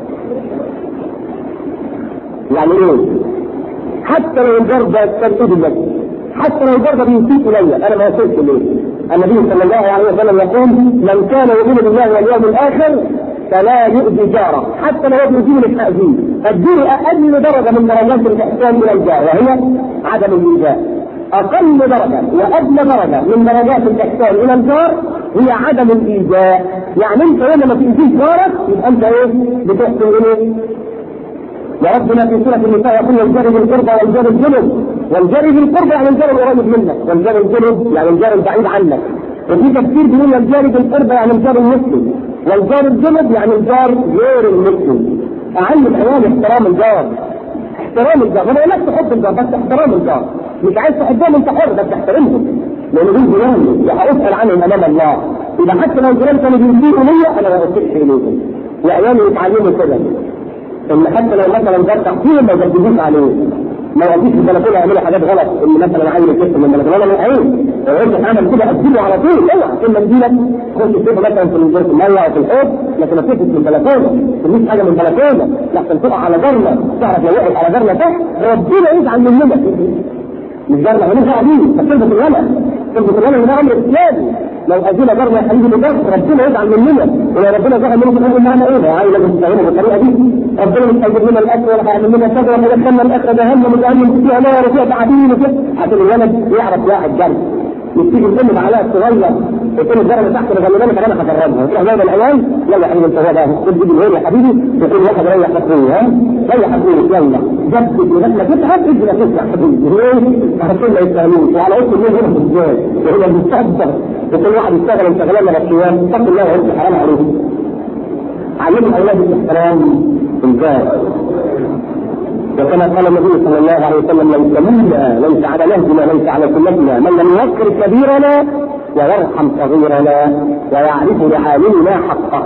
يعني ايه؟ حتى لو الجار ده تنقيد النفس. حتى لو الجار ده بيسيء الي انا ما اسيئش اليه. النبي صلى الله عليه وسلم يقول من كان يؤمن بالله واليوم الاخر فلا يؤذي جاره حتى لو يؤذيه مش تأذيه. الدين اقل درجه من درجات الاحسان الى الجار وهي عدم الايذاء. اقل درجه وادنى درجه من درجات الاحسان الى الجار هي عدم الايذاء. يعني انت لما تؤذيش جارك يبقى انت ايه؟ بتحسن اليه. وربنا في سورة النساء يقول الجار ذي القربى والجار الجنب. والجار ذي القربى يعني الجار القريب منك والجار الجنب يعني الجار البعيد عنك. وفي تفسير بيقول الجار ذي القربى يعني الجار المسلم والجار الجنب يعني الجار غير المسلم. اعلم عيال احترام الجار. احترام الجار. ما بقولكش تحب الجار بس احترام الجار. مش عايز تحبهم انت حر بس تحترمهم لان دول جيراني وهاسال عنهم امام الله. اذا حتى لو الجيران كانوا بيسيئوا ليا انا ما بسيئش اليهم. وعيالي يتعلموا كده ان حتى لو مثلا جار تحكيم ما يجددوش عليه. ما يجيش في البلكونه يعملوا حاجات غلط ان مثلا عيل يكسر من البلكونه من عين ويرجع عمل كده اديله على طول. اوعى كلمه تجيلك خش تشوفه مثلا في الميه او في الحوض لكن ما تشوفش من البلكونه. مفيش حاجه من البلكونه لحسن تقع على جارنا. تعرف لو وقعت على جارنا تحت ربنا يزعل مننا. مش جارنا مالوش دعوه بيه بس تلبس الولد. تلبس الولد ده امر اسلامي. لو اجينا جارنا يا حبيبي بجد ربنا يزعل مننا، ولو ربنا زعل مننا يقول معنا ايه؟ عايز نستعينه بالطريقه دي، ربنا مش هيجيب لنا الاكل ولا هيعمل لنا كذا ولا يدخلنا الاخره جهنم وجهنم فيها نار وفيها تعابين وكده، عشان الولد يعرف واحد جري. يبتدي الام معلقه صغيره يكون الجرة تحت الغلبانه كمان هجربها، تروح جايبه العيال يلا يا حبيبي انت هو ده خد دي بالهول يا حبيبي، يقول واحد ريح اخويا ها ريح اخويا يلا جدد لغايه تتعب اجري تطلع حبيبي ليه؟ عشان ما يستاهلوش وعلى وش الليل هنا في الجوال وهنا بيتصدق وكل واحد يشتغل انت غلبنا بالصيام اتق الله وانت حرام عليهم. علموا اولاد الاحترام في الجار، وكما قال النبي صلى الله عليه وسلم ليس منا ليس على نهجنا ليس على سنتنا من لم يوقر كبيرنا ويرحم صغيرنا ويعرف لعالمنا حقه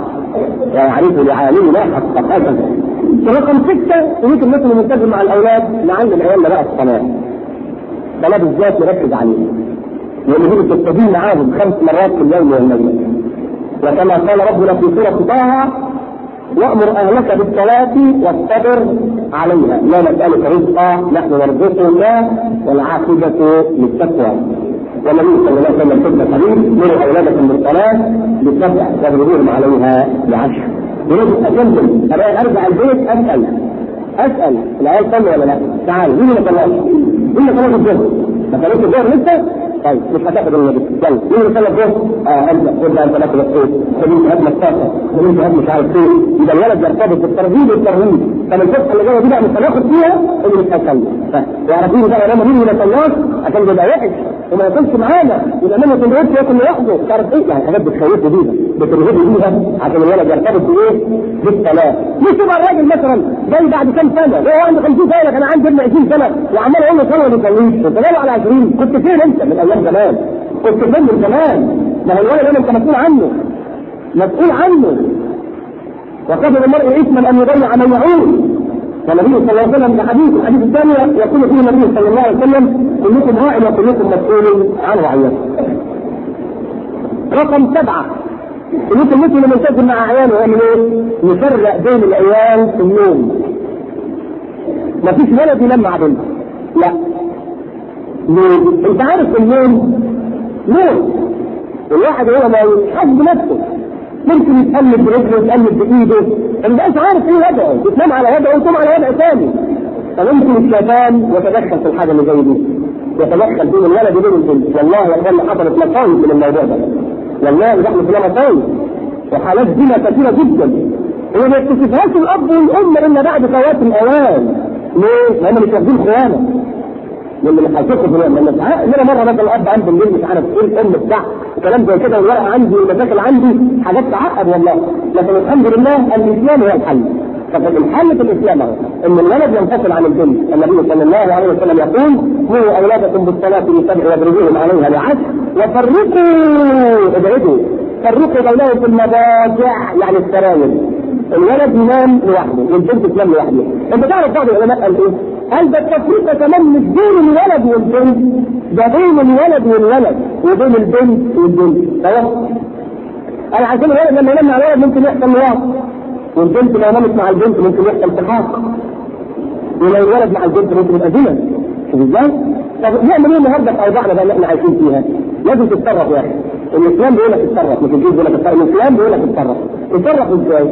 هكذا. رقم 6 يمكن مثل الملتزم مع الاولاد نعلم عيالنا بقى الصلاه بالذات نركز عليه لان دي بتستدين معاهم 5 مرات في اليوم والليله، وكما قال ربنا في سوره طه وأمر أهلك بالصلاة واصطبر عليها لا نسألك رزقا نحن نرزقك والعاقبة للتقوى. والنبي صلى الله عليه وسلم في الحديث مروا أولادكم بالصلاة ب7 واضربوهم عليها ب10. يريد أكمل أرجع البيت أسأل العيال صلوا ولا لا؟ تعالوا مين اللي صلاش؟ مين اللي صلاش الظهر؟ ما صليتش الظهر لسه؟ طيب مش هتاخد النبي يلا مين اللي صلى الظهر؟ انت خد انت لك الصوت خد انت هات مصطفى خد انت هات مش عارف ايه. يبقى الولد يرتبط بالترغيب والترهيب. طب الفتحه اللي جايه دي بقى مش هناخد فيها اللي مش هيصلي ويعرفين بقى لما مين اللي صلاش عشان يبقى وحش وما ياكلش معانا يبقى لما سندوتش ياكل لوحده تعرف ايه يعني حاجات بتخوفه بيها بترهبه بيها عشان الولد يرتبط بايه؟ بالصلاه. مش يبقى الراجل مثلا جاي بعد كام سنه هو عنده 50 سنه انا عندي ابن 20 سنه وعمال اقول له صلي ما بيصليش كنت جاي على 20 كنت فين انت من ايام زمان؟ كنت فين من زمان؟ ما هو الولد انت مسؤول عنه وكفى بالمرء اثما ان يضيع من يعود. والنبي صلى الله عليه وسلم في الحديث الثاني يقول فيه النبي صلى الله عليه وسلم كلكم راع وكلكم مسؤول عن رعيته. رقم 7 كلكم مثل من يلتزم مع عياله ويعمل ايه؟ يفرق بين العيال في النوم. مفيش ولد ينام مع بنت لا ليه؟ انت عارف النوم نوم الواحد هو ما يحب نفسه ممكن يتقلب برجله يتقلب بايده ما بقاش عارف ايه وضعه يتنام على وضعه ويقوم على وضع ثاني. فممكن الشيطان يتدخل في الحاجه اللي زي دي يتدخل بين الولد وبين البنت. والله يا اخوان حصلت مصايب من الموضوع ده والله نحن فينا مصايب وحالات زنا كثيره جدا وما يكتشفهاش الاب والام الا بعد فوات الاوان. ليه؟ لان مش واخدين خيانه لما اللي هيشوفوا انا مره مثلا الاب عنده الليل مش عارف ايه الام بتاع وكلام زي كده والورقه عندي والمشاكل عندي حاجات تعقد والله. لكن الحمد لله الاسلام هو الحل. فالحل في الاسلام اهو ان الولد ينفصل عن البنت. النبي صلى الله عليه وسلم يقول مروا اولادكم بالصلاه ب7 واضربوهم عليها ب10 فرقوا بينهم في المضاجع يعني السراير. الولد ينام لوحده والبنت تنام لوحدها. انت تعرف بعض العلماء قال ايه؟ قال ده التفريق كمان مش بين الولد والبنت ده بين الولد والولد وبين البنت والبنت. قال عشان الولد لما ينام مع الولد ممكن يحصل لواط والبنت لو نامت مع البنت ممكن يحصل سحاق ولو الولد مع البنت ممكن يبقى زنا. شوف ازاي؟ طب نعمل ايه النهارده في اوضاعنا بقى اللي احنا عايشين فيها؟ لازم تتصرف يا اخي. الاسلام بيقول لك تتصرف مش الجيش بيقول لك تتصرف. الاسلام بيقول لك تتصرف ازاي؟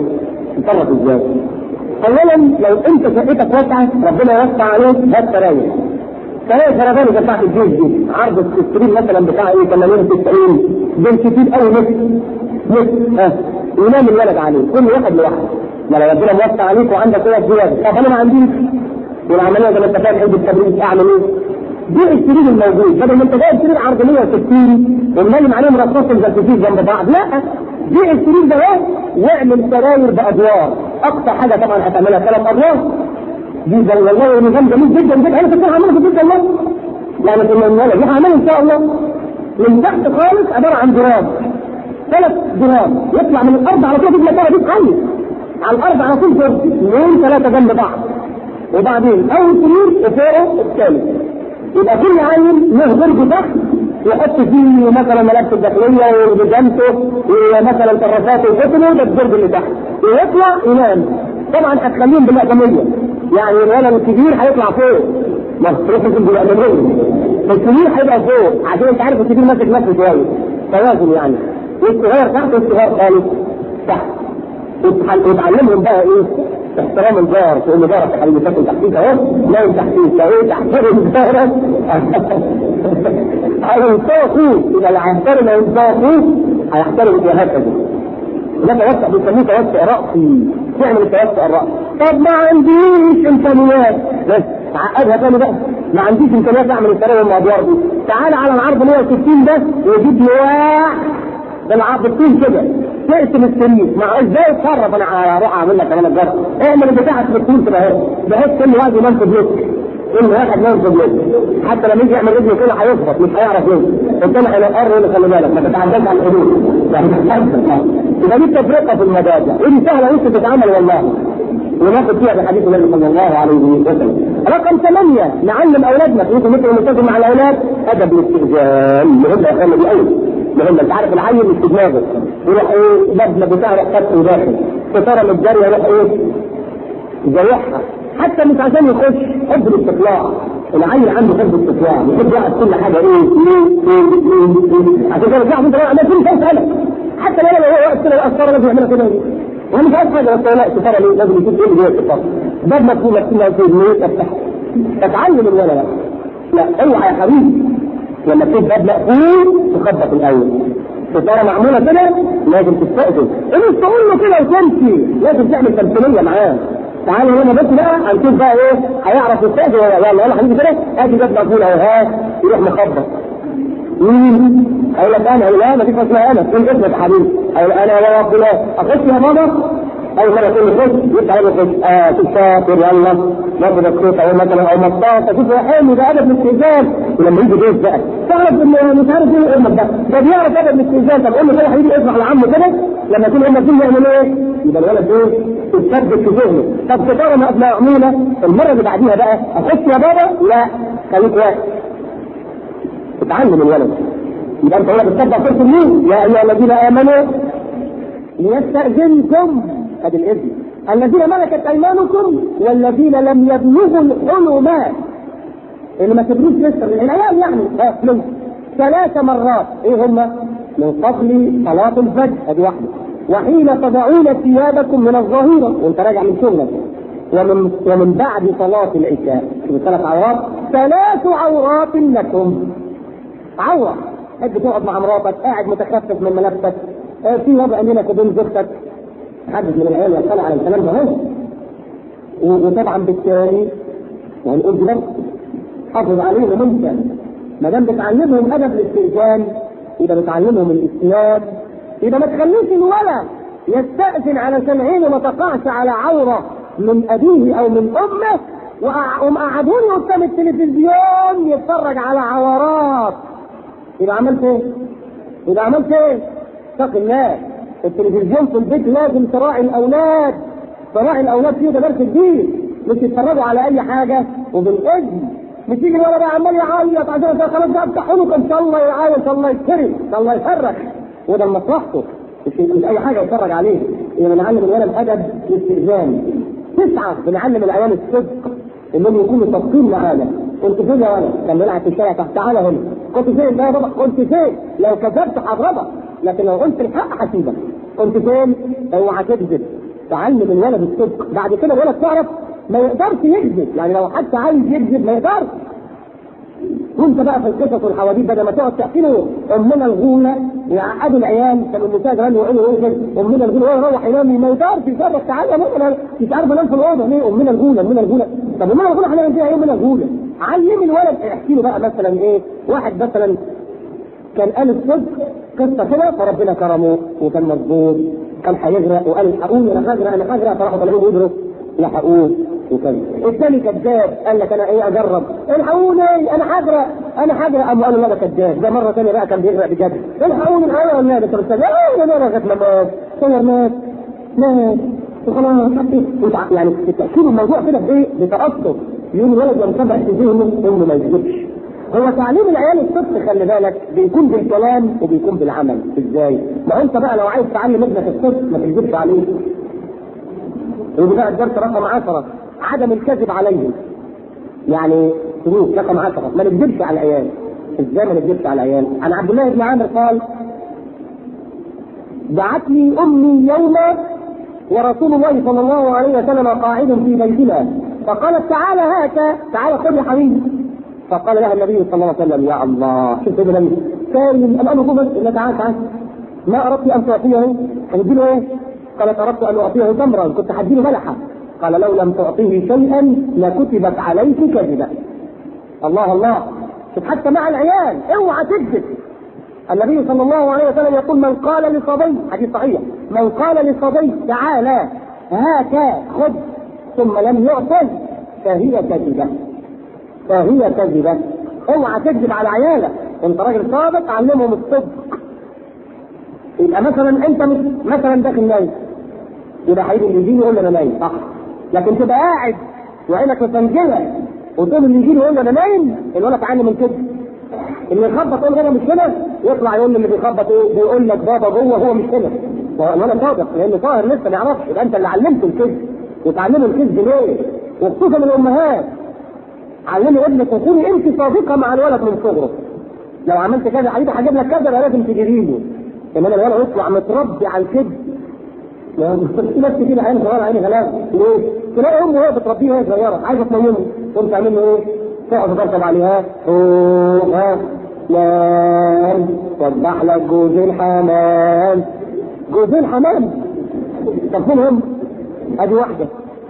اولا لو انت شقتك واسعه ربنا يوسع عليك هات سراير سراير بتاعت الجيش دي عرض السرير مثلا بتاع ايه 80 90 بين كتير قوي متر ينام الولد عليه كل واحد لوحده. ما لو ربنا موسع عليك وعندك قوه زياده طب انا ما عنديش والعمليه زي ما انت فاهم عند التبريد اعمل ايه؟ بيع السرير الموجود بدل ما انت جايب سرير عرض 160 ومنيم عليهم رصاص مزلزلين جنب بعض لا بيع السرير ده واعمل سراير بادوار. اقصى حاجه طبعا هتعملها 3 ادوار دي زي والله نظام جميل جدا انا كنت هعمله في البيت والله يعني في المنوال هعمله ان شاء الله. من تحت خالص عباره عن دراب 3 دراب يطلع من الارض على طول تبقى دي تخلص على الارض على طول درب 2-3 جنب بعض وبعدين اول سرير وفوقه الثالث يبقى كل عين له درج تحت يحط فيه مثلا ملابسه الداخليه وبيجامته ومثلا كراساته وكتبه ده الدرج اللي تحت ويطلع ينام. طبعا هتخليهم بالاقدميه يعني الولد الكبير هيطلع فوق مصروفهم بالاقدميه الكبير هيبقى فوق عشان انت عارف الكبير ماسك نفسه شويه توازن يعني، الصغير تحت والصغير خالص تحت، وتعلمهم بقى ايه؟ احترام الجار، تقول له جارك يا حبيبي تاكل تحتيك اهو، نايم تحتيك اهو، تحترم جارك هينساه اخوه، يبقى اللي هيحترم هينساه اخوه هيحترم وهكذا. ده توسع بيسموه توسع رأسي، تعمل التوسع الرأسي. طب ما عنديش امكانيات، بس تعقدها تاني بقى، ما عنديش امكانيات اعمل التراويح والادوار دي، تعال على العرض 160 ده ويجيب لي واحد بالعرض الطين كده تقسم السرير، مع ازاي اتصرف انا هروح اعمل لك كمان الجرس، اعمل بتاعك في الطين كده اهو، بحيث كل واحد ينام في بيته، كل واحد ينام في بيته، حتى لما يجي يعمل رجله كده هيظبط مش هيعرف ينزل، قدامك هيقر يقول خلي بالك ما تتعداش على الحدود، يعني يبقى دي تفرقه في المبادئ، ودي سهله ممكن تتعمل والله، وناخد فيها بحديث النبي صلى الله عليه وسلم. رقم 8 نعلم اولادنا في مثل الملتزم مع الاولاد ادب الاستئذان، مهمه يا اخوانا دي قوي مهمه. انت عارف العيل مش في دماغه يروح ايه لبنه بتاعه يحط وداخل ستاره من الجري يروح ايه يزيحها، حتى مش عشان يخش، حب الاستطلاع، العيل عنده حب الاستطلاع، يحب يعرف كل حاجه ايه عشان كده يرجع انت ما تنسى اسالك، حتى لو هو واقف كده الاسطوره لازم يعملها كده، وانا مش عارف حاجه بس لا الستاره ليه لازم يشوف ايه اللي جوه الستاره، باب مقفول مقفول في افتح، فتعلم الولد لا اوعى يا حبيبي لما تشوف باب مقفول تخبط الاول، ستاره معموله كده لازم تستأذن، مش تقول له كده وتمشي، لازم تعمل تمثيليه معاه، تعالوا هنا بس بقى هنشوف بقى ايه هيعرف يستأذن ولا يلا حبيبي كده ادي باب مقفول اهو، ها يروح مخبط اقول لك انا لا ما فيش اسمها انا كل اسمك يا حبيبي، اقول انا يا رب لا اخش يا بابا، اول مره تقول لي خش يبقى يقول خش تسافر يلا ناخد الصوت او مثلا او مطاطه شوف يا حلو ده ادب الاستئذان، ولما يجي جوز بقى تعرف ان مش عارف ايه امك ده بيعرف ادب الاستئذان، طب قول له كده يا حبيبي اسمع لعمه كده لما يكون امك دي يعمل ايه؟ يبقى الولد ايه؟ يتثبت في ذهنه، طب ستاره معموله المره اللي بعديها بقى اخش يا بابا لا خليك واقف، اتعلم الولد، يبقى انت هنا بتطبق فرصه مين؟ يا ايها الذين امنوا ليستأذنكم ادي الاذن الذين ملكت ايمانكم والذين لم يبلغوا الحلم، اللي ما كبروش لسه من العيال يعني من 3 مرات، ايه هم؟ من قبل صلاه الفجر ادي واحده، وحين تضعون ثيابكم من الظهيره وانت راجع من شغلك، ومن بعد صلاه العشاء، 3 عورات، 3 عورات لكم، عوره تحب تقعد مع مراتك قاعد متخفف من ملابسك، في وضع بينك وبين زوجتك، حد من العيال يطلع على الكلام ده اهو، وطبعا بالتالي وهنقول برضه حافظ عليهم انت، ما دام بتعلمهم ادب الاستئذان يبقى بتعلمهم الاسلام، يبقى ما تخليش الولد يستأذن علشان عينه ما تقعش على عوره من ابيه او من امه، وقعدوني قدام التلفزيون يتفرج على عورات، يبقى عملت ايه؟ يبقى عملت ايه؟ اتق الله، التلفزيون في البيت لازم تراعي الاولاد، تراعي الاولاد فيه ده درس الدين، مش يتفرجوا على اي حاجه وبالاذن، مش يجي الولد عمال يعيط عشان خلاص بقى افتحوا ان شاء الله يعيط، ان شاء الله يتكرم، ان شاء الله يفرح، وده مصلحته، مش اي حاجه يتفرج عليه، يبقى نعلم الولد ادب الاستئذان. 9 بنعلم العيال الصدق، انهم يكونوا صادقين معانا، كنت فين يا ولد؟ كان بيلعب في الشارع تحت، تعالى هنا، كنت فين؟ لا يا بابا كنت فين؟ لو كذبت هضربك، لكن لو قلت الحق هسيبك، كنت فين؟ اوعى تكذب، تعلم الولد الصدق، بعد كده الولد تعرف ما يقدرش يكذب، يعني لو حتى عايز يكذب ما يقدرش. وانت بقى في القصص والحواديت بدل ما تقعد تحكي له امنا الغوله ويعقدوا العيال، كانوا النساء زمان يقولوا ايه كده امنا الغوله وهو يروح ينام ما يقدرش يصرخ تعالى مثلا مش عارف انام في الاوضه ليه امنا الغوله امنا الغوله، طب امنا الغوله هنعمل فيها ايه امنا الغوله؟ علم الولد، احكي له بقى مثلا ايه، واحد مثلا كان قال الصدق قصه كده فربنا كرمه وكان مظبوط، كان هيغرق وقال الحقوني انا هغرق فراحوا طلعوه يجروا لحقوه وكذا. الثاني كذاب قال لك انا ايه اجرب الحقوني انا هغرق قام قالوا لا ده كذاب، ده مره ثانيه بقى كان بيغرق بجد الحقوني لا ده طب ايه ده لغايه ما مات صور ناس وخلاص يعني التاكيد الموضوع كده بايه بتاثر، يقول الولد ينطبع في ذهنه انه ما يكذبش. هو تعليم العيال الصدق خلي بالك بيكون بالكلام وبيكون بالعمل. ازاي؟ ما انت بقى لو عايز تعلم ابنك الصدق ما تكذبش عليه. وبقى الدرس رقم 10 عدم الكذب عليهم، يعني سلوك رقم 10 ما نكذبش على العيال. ازاي ما نكذبش على العيال؟ عن عبد الله بن عامر قال دعتني امي يوما ورسول الله صلى الله عليه وسلم قاعد في بيتنا، فقالت تعالى هاك، تعالى خذ يا حبيبي. فقال لها النبي صلى الله عليه وسلم يا الله، شوف ابن النبي كان الان قبل الا تعالى تعالى، ما اردت ان تعطيه، هتديله ايه؟ قالت اردت ان اعطيه تمرا، كنت هديله ملحه. قال لو لم تعطيه شيئا لكتبت عليك كذبا. الله الله، شوف حتى مع العيال اوعى تكذب. النبي صلى الله عليه وسلم يقول من قال لصبي، حديث صحيح، من قال لصبي تعالى هاك خذ ثم لم يعطه فهي كذبه، فهي كذبه. اوعى تكذب على عيالك، انت راجل صادق علمهم الصدق. يبقى مثلا انت مثلا داخل نايم، يبقى حبيبي اللي يجيني يقول لي انا نايم، صح؟ لكن تبقى قاعد وعينك مفنجله وتقول اللي يجيني يقول لي انا نايم، الولد عني من كده. اللي يخبط يقول بابا مش هنا، يطلع يقول اللي بيخبط ايه؟ بيقول لك بابا جوه هو مش هنا. وانا صادق لان طاهر لسه ما يعرفش، يبقى انت اللي علمته الكذب. وتعلمه الكذب ليه؟ وخصوصا الامهات، علمي ابنك وكوني انت صادقه مع الولد من صغره. لو عملت كذا حبيبي هجيب لك كذا لازم تجيبي له. انما الولد يطلع متربي على الكذب. في ناس كتير عيني صغيره عيني غلاب، ليه؟ تلاقي امه وهي بتربيه وهي صغيره عايزه تنيمه، تقوم تعمل له ايه؟ تقعد تطبطب عليها، ها نام وضح لك جوزين حمام. جوزين حمام؟ طب فين هم؟ ادي واحده.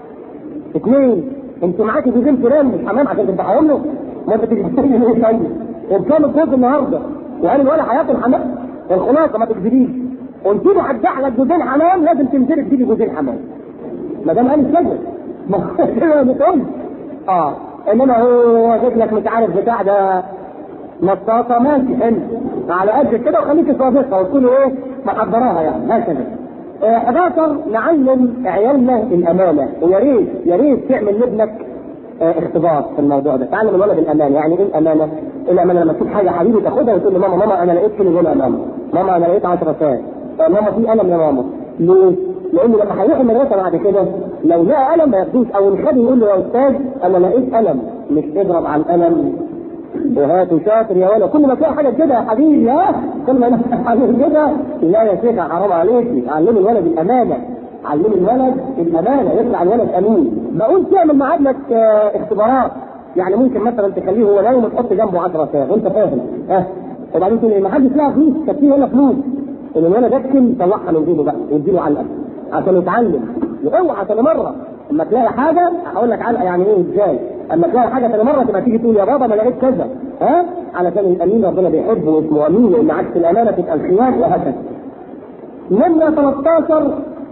اثنين، انت معاكي جوزين فلان مش حمام عشان تذبحهم له؟ ما انت تجيبي له ايه تاني؟ وبكام الجوز النهارده؟ وقال الولد هياكل حمام؟ الخلاصه ما تكذبيش. قلت له هتدح لك جوزين حمام لازم تنزلي تجيبي جوزين حمام. ما دام قال كده ما بتقول انما هو جايب لك مش عارف بتاع ده مصاصه، ماشي حلو على قد كده وخليكي صادقه وتقول له ايه محضراها يعني هكذا. 11 نعلم عيالنا الامانه، ويا ريت يا ريت تعمل لابنك اختبار في الموضوع ده، تعلم الولد الامانه. يعني ايه الامانه؟ الامانه لما تشوف حاجه حبيبي تاخدها وتقول له ماما انا لقيت كيلو هنا امامي، ماما انا لقيت 10 ساعات، ماما في قلم يا ماما. ليه؟ لانه لما هيروح المدرسه بعد كده لو لقى قلم ما ياخدوش، او الخادم يقول له يا استاذ انا لقيت قلم، مش اضرب على القلم وهاتوا شاطر يا ولد. كل ما تلاقي حاجه كده يا حبيبي كل ما حاجه كده لا يا شيخ حرام عليك، علمي الولد الامانه، علمي الولد الامانه، يطلع الولد امين. بقول تعمل مع ابنك اختبارات، يعني ممكن مثلا تخليه هو نايم وتحط جنبه 10 ساعات وانت فاهم وبعدين تقول ما حدش لها فلوس، كانت فيه هنا فلوس، ان الولد يكتم طلعها من جيبه بقى واديله علقه عشان يتعلم. اوعى ثاني مره اما تلاقي حاجه هقول لك علقه يعني ايه ازاي، اما تلاقي حاجه ثاني مره تبقى تيجي تقول يا بابا انا لقيت كذا علشان الامين ربنا بيحبه واسمه امين، لان عكس الامانه تبقى الخيانه وهكذا. نمره 13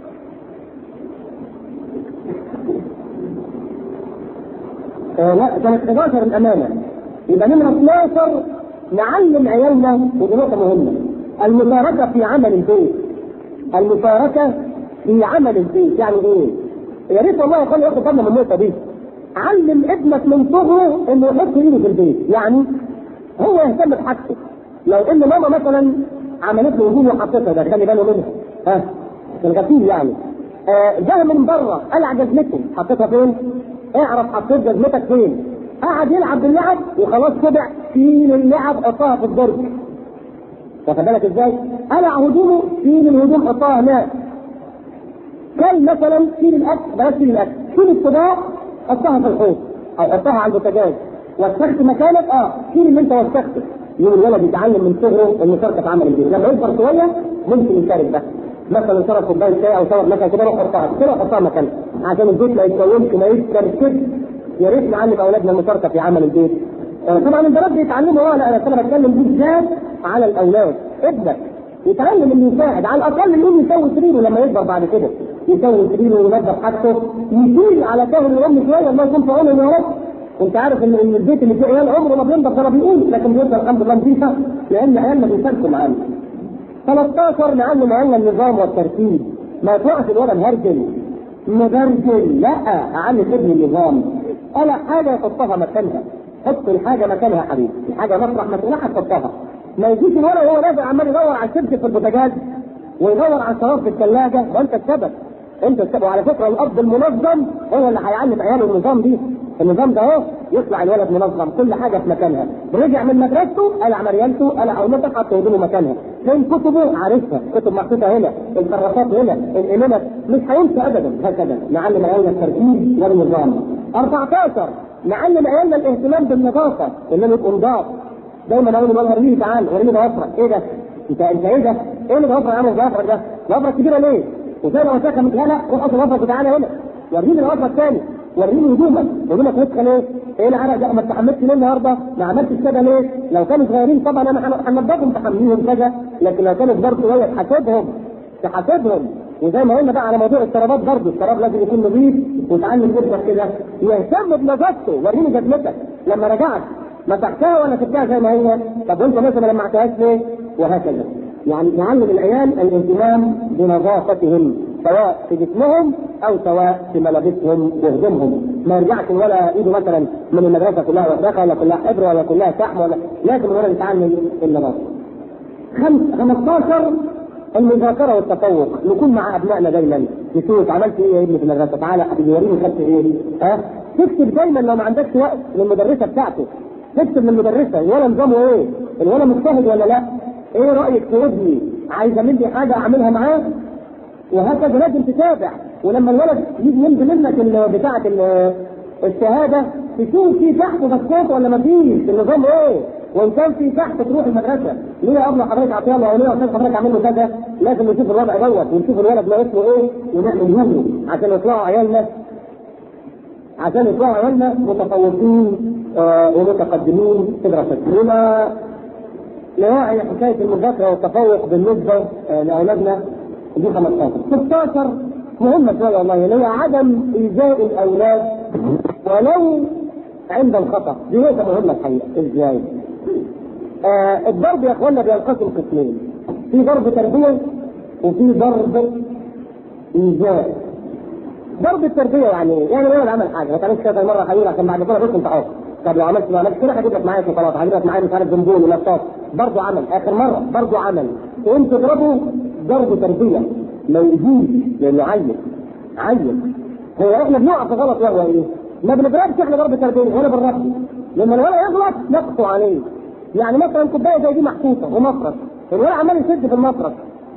لا كانت 11 الامانه، يبقى نمره 12 نعلم عيالنا، ودي نقطه مهمه، المشاركه في عمل البيت. المشاركه في عمل البيت يعني ايه؟ يا ريت والله يا ياخد بالنا من النقطه دي. علم ابنك من صغره انه يحط ايده في البيت، يعني هو يهتم بحاجته. لو ان ماما مثلا عملت له هدوم وحطيتها ده خلي باله منها في الغسيل يعني، جه من بره قلع جزمته حطيتها فين؟ اعرف حطيت جزمتك فين؟ قعد يلعب باللعب وخلاص سبع شيل اللعب حطها في الدرج. واخد بالك ازاي؟ قلع هدومه شيل الهدوم حطها هناك. كان مثلا شيل الاكل، بلاش شيل الاكل، شيل الطباق حطها في الحوض او حطها على البوتاجاز. وسخت مكانك شيل اللي انت وسخته. يوم الولد يتعلم من صغره المشاركه في عمل البيت، لما يكبر شويه ممكن يشارك بقى. مثلا شرب كوبايه شاي او شرب مثلا كده روح حطها كده حطها مكانها عشان البيت ما يتكونش ما يتكركبش. يا ريت نعلم اولادنا المشاركه في عمل البيت. طبعا البنات بيتعلموا انا بتكلم بالذات على الاولاد. ابنك يتعلم انه يساعد، على الاقل انه يسوي سريره لما يكبر بعد كده، يسوي سريره وينظف حاجته، يشيل على كاهل الام شويه الله يكون في عونه يا رب. وانت عارف ان البيت اللي فيه عيال عمره ما بينضف ولا بيقول، لكن بيفضل الحمد لله نظيفه لان عيالنا بيشاركوا معانا. 13 نعلم عيالنا النظام والترتيب، ما يطلعش الولد مبرجل، لا اعلم ابني النظام. انا حاجه يحطها مكانها، حط الحاجه مكانها يا حبيبي، الحاجه مطرح ما تروح تحطها. ما يجيش الولد وهو نازل عمال يدور على الشبشب في البوتاجاز ويدور على الشراب في الثلاجه، وانت السبب. انت السبب. وعلى فكره الاب المنظم هو اللي هيعلم عياله النظام دي. النظام ده يطلع الولد منظم، كل حاجه في مكانها. رجع من مدرسته قلع مريالته قلع عمته حط هدومه مكانها، فين كتبه عارفها، كتب محطوطه هنا، الكراسات هنا، الامامه، مش هينسى ابدا. هكذا نعلم عيالنا الترتيب والنظام. 14 نعلم عيالنا الاهتمام بالنظافه، انهم يبقوا نضاف. دايما اقول لهم وريني تعال، وريني ضوافرك، ايه ده؟ انت ايه ده؟ ايه اللي ضوافرك عامل ضوافرك ده؟ ضوافرك كبيره ليه؟ وزي ما وساخه متهالة روح حط ضوافرك وتعالى هنا. وريني ضوافرك تاني، وريني هدومك وسخه ليه؟ ايه العرق ده؟ ما استحملتش ليه النهارده؟ ما عملتش كده ليه؟ لو كانوا صغيرين طبعا انا هنضفهم تحميهم كذا، لكن لو كانوا كبار شويه تحاسبهم. وزي ما قلنا بقى على موضوع الشرابات برضه، الشراب لازم يكون نظيف، وتعلم ابنك كده يهتم بنظافته. وريني جزمتك لما رجعت مسحتها ولا سبتها زي ما هي؟ طب وانت مثلا ما لمعتهاش ليه؟ وهكذا. يعني نعلم العيال الاهتمام بنظافتهم سواء في جسمهم او سواء في ملابسهم وهدومهم. ما يرجعش ولا ايده مثلا من المدرسه كلها وسخه ولا كلها حبر ولا كلها شحم، ولا لازم الولد يتعلم النظافه. 15 المذاكره والتفوق، نكون مع ابنائنا دايما نشوف عملت ايه يا ابني في المدرسه، تعالى يا حبيبي وريني خدت ايه. تكتب دايما لو ما عندكش وقت للمدرسه بتاعته، تكتب للمدرسه الولد نظامه ايه؟ الولد مجتهد ولا لا؟ ايه رايك في ابني؟ عايز اعمل لي حاجه اعملها معاه؟ وهكذا لازم تتابع. ولما الولد يجي يمضي منك بتاعه الشهاده تشوف في تحت بسكوت ولا ما فيش، النظام ايه؟ وان كان في تحت تروح المدرسه، ليه يا ابني حضرتك عطيه الله وليه استاذ حضرتك عامل له كذا؟ لازم نشوف الوضع دوت ونشوف الولد ناقص له ايه ونعمل له عشان يطلعوا عيالنا متفوقين ومتقدمين في دراستهم. نراعي حكايه المذاكره والتفوق بالنسبه لاولادنا دي. 16 مهمه شويه والله، اللي هي عدم ايذاء الاولاد ولو عند الخطا. دي نقطه مهمه الحقيقه. ازاي؟ الضرب يا اخوانا بينقسم قسمين، في ضرب تربيه وفي ضرب ايذاء. ضرب التربيه يعني الولد عمل حاجه ما تعملش كذا مره حبيبي عشان بعد كده انت عاقل. طب لو عملت كده هجيب لك معايا شوكولاته، هجيب لك معايا مش عارف جنبون ولا بطاط، برضه عمل اخر مره برضه عمل، وانت تضربه ضرب تربيه ما يجيش لانه عيل. هو احنا بنقع في غلط وهو ايه؟ ما بنضربش احنا ضرب تربيه ولا بنربي. لما الولد يغلط نقص عليه. يعني مثلا كوبايه زي دي محطوطه ومفرش، الولد عمال يشد في المفرش،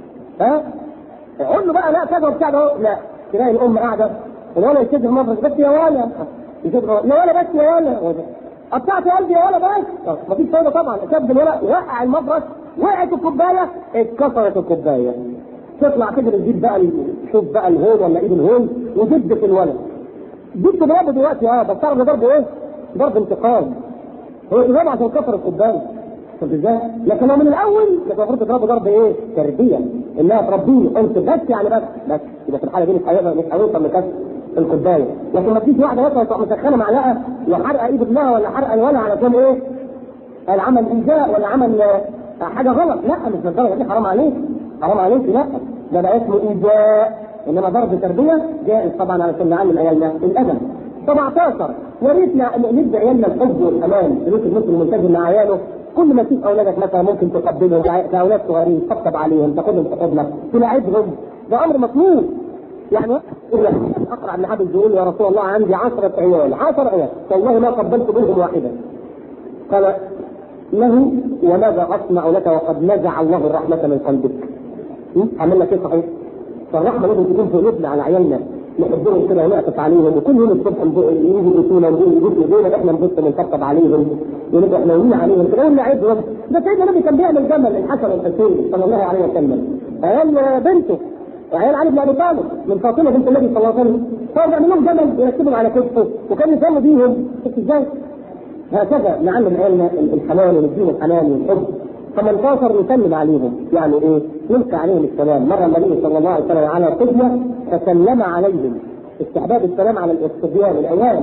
قول له بقى لا كذا وبتاع ده، لا تلاقي الام قاعده الولد يشد في المفرش، بس يا ولا يا ولا بس يا ولا قطعت قلبي يا ولا بس. مفيش فايده طبعا. شد الولد وقع المفرش، وقعت الكوبايه، اتكسرت الكوبايه، تطلع كده تجيب بقى شوف بقى الهون ولا ايد الهون وتدي في الولد. جبت ضرب دلوقتي بس تعرف ضرب ايه؟ ضرب انتقام. هو ضرب عشان كسر الكوبايه. شفت ازاي؟ لكن من الاول كان المفروض تضرب ضرب ايه؟ تربيه، انها تربيه انت بس يعني بس يبقى في الحاله دي مش هيوصل لكسر الكوبايه. لكن ما تجيش واحده مثلا مسخنه معلقه وحرقه ايد ابنها ولا حرقه الولد علشان ايه؟ العمل ايذاء ولا عمل حاجه غلط. لا مش للدرجه دي، حرام عليك لا، ده بقى اسمه ايذاء. انما ضرب تربيه جائز طبعا علشان نعلم عيالنا الادب. 17 وريتنا ندي عيالنا الحب والامان. سلوك المسلم الملتزم مع عياله، كل ما تشوف اولادك مثلا ممكن تقبلهم كاولاد صغيرين، تطبطب عليهم، تاخذهم في حضنك، تلاعبهم، ده امر مطلوب. يعني اقرا ابن حبيب يقول يا رسول الله عندي 10 عيال والله ما قبلت منهم واحدا. قال له وماذا اصنع لك وقد نزع الله الرحمه من قلبك؟ عملنا كده صحيح؟ فالرحمه لازم تكون في قلوبنا على عيالنا، نحبهم كده ونعطف عليهم، وكل يوم الصبح يجوا يبوسونا يقولوا احنا نبص ونطبطب عليهم ونبقى حنينين عليهم كده ونلعبهم. ده سيدنا النبي كان بيعمل جمل الحسن والحسين صلى الله عليه وسلم، عيال بنته وعيال علي بن ابي طالب من فاطمه بنت النبي صلى الله عليه وسلم، فهو بيعمل لهم جمل يركبهم على كتفه وكان يصلي بيهم. شفت ازاي؟ هكذا نعلم عيالنا الحنان ونديهم الحنان والحب. 18 نسلم عليهم، يعني ايه؟ نلقي عليهم السلام. مره النبي صلى الله عليه وسلم على قبله فسلم عليهم، استحباب السلام على الصبيان العيال.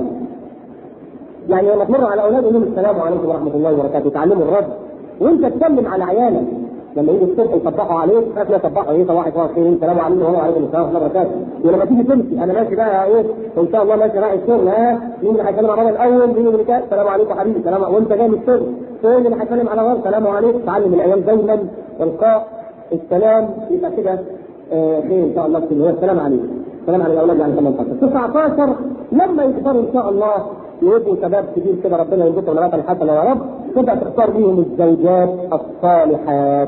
يعني لما تمر على اولاد لهم السلام عليكم ورحمه الله وبركاته، تعلموا الرد وانت تسلم على عيالك. لما يجي الصبح يصبحوا عليك فاكر يصبحوا ايه؟ صباح الخير السلام عليكم وعليكم السلام ورحمه الله وبركاته. ولما تيجي تمشي انا ماشي بقى ايه؟ ان شاء الله ماشي رايح الشغل، مين اللي هيسلم على الاول؟ مين اللي كده؟ السلام عليكم حبيبي سلام. وانت جاي من الشغل فين اللي هيسلم على الغرب؟ السلام عليكم. تعلم الايام دايما القاء السلام، يبقى كده خير ان شاء الله. هو السلام عليكم، السلام على الاولاد يعني 18. 19 لما يكبروا ان شاء الله ويبقوا شباب كبير كده ربنا يرزقهم الولاد الحسنه يا رب، تبدا تختار بيهم الزوجات الصالحات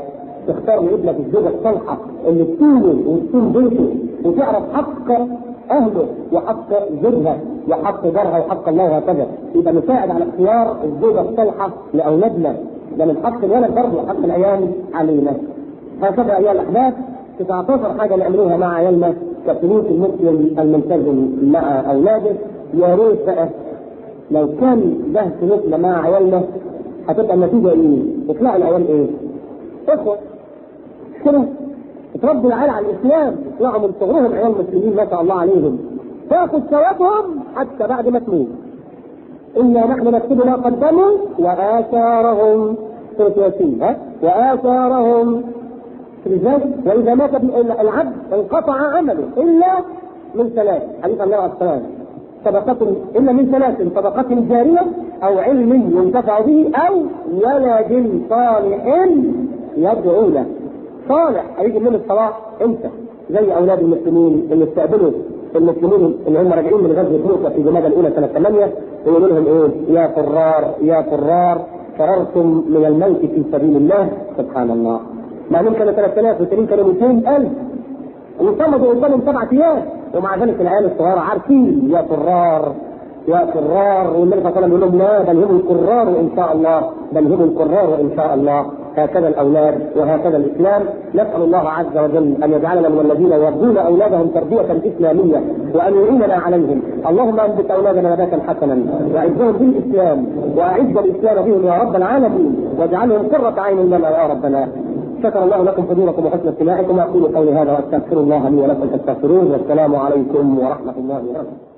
تختار لابنك الزوجه الصالحه اللي تكون وتكون بيته وتعرف حق اهله وحق زوجها وحق جارها وحق الله وهكذا، يبقى نساعد على اختيار الزوجه الصالحه لاولادنا، ده من حق الولد برضه وحق العيال علينا. هكذا ايها الاحباب 19 حاجه نعملوها مع عيالنا كسلوك المسلم الملتزم مع اولاده. يا ريت بقى لو كان ده سلوكنا مع عيالنا هتبقى النتيجه ايه؟ اطلع العيال ايه؟ اخوه كده تربي العيال على الاسلام، يطلعوا من صغرهم عيال مسلمين ما شاء الله عليهم، تاخذ ثوابهم حتى بعد ما تموت. انا نحن نكتب ما قدموا واثارهم سوره ياسين واثارهم في الجنة. واذا مات العبد انقطع عمله الا من ثلاث، حديث النبي عليه الصلاه والسلام، الا من ثلاث: صدقه جاريه او علم ينتفع به او ولد صالح يدعو له. صالح هيجي من الصلاح انت زي اولاد المسلمين اللي استقبلوا المسلمين اللي هم راجعين من غزوه موسى في جمادى الاولى سنه 8 ويقولوا لهم ايه؟ يا فرار يا فرار فررتم من الموت في سبيل الله. سبحان الله، مع انهم كانوا 3000 والتانيين كانوا 200,000 وصمدوا قدامهم 7 ايام، ومع ذلك العيال الصغار عارفين يا فرار يا فرار، والنبي صلى الله عليه وسلم يقول لهم لا بل هم القرار ان شاء الله، بل هم القرار ان شاء الله. هكذا الاولاد وهكذا الاسلام. نسال الله عز وجل ان يجعلنا من الذين يربون اولادهم تربيه اسلاميه وان يعيننا عليهم. اللهم انبت اولادنا نباتا حسنا واعزهم بالاسلام واعز الاسلام بهم يا رب العالمين، واجعلهم قرة عين لنا يا ربنا. شكر الله لكم حضوركم وحسن استماعكم، واقول قولي هذا واستغفر الله لي ولكم فاستغفروه، والسلام عليكم ورحمه الله وبركاته.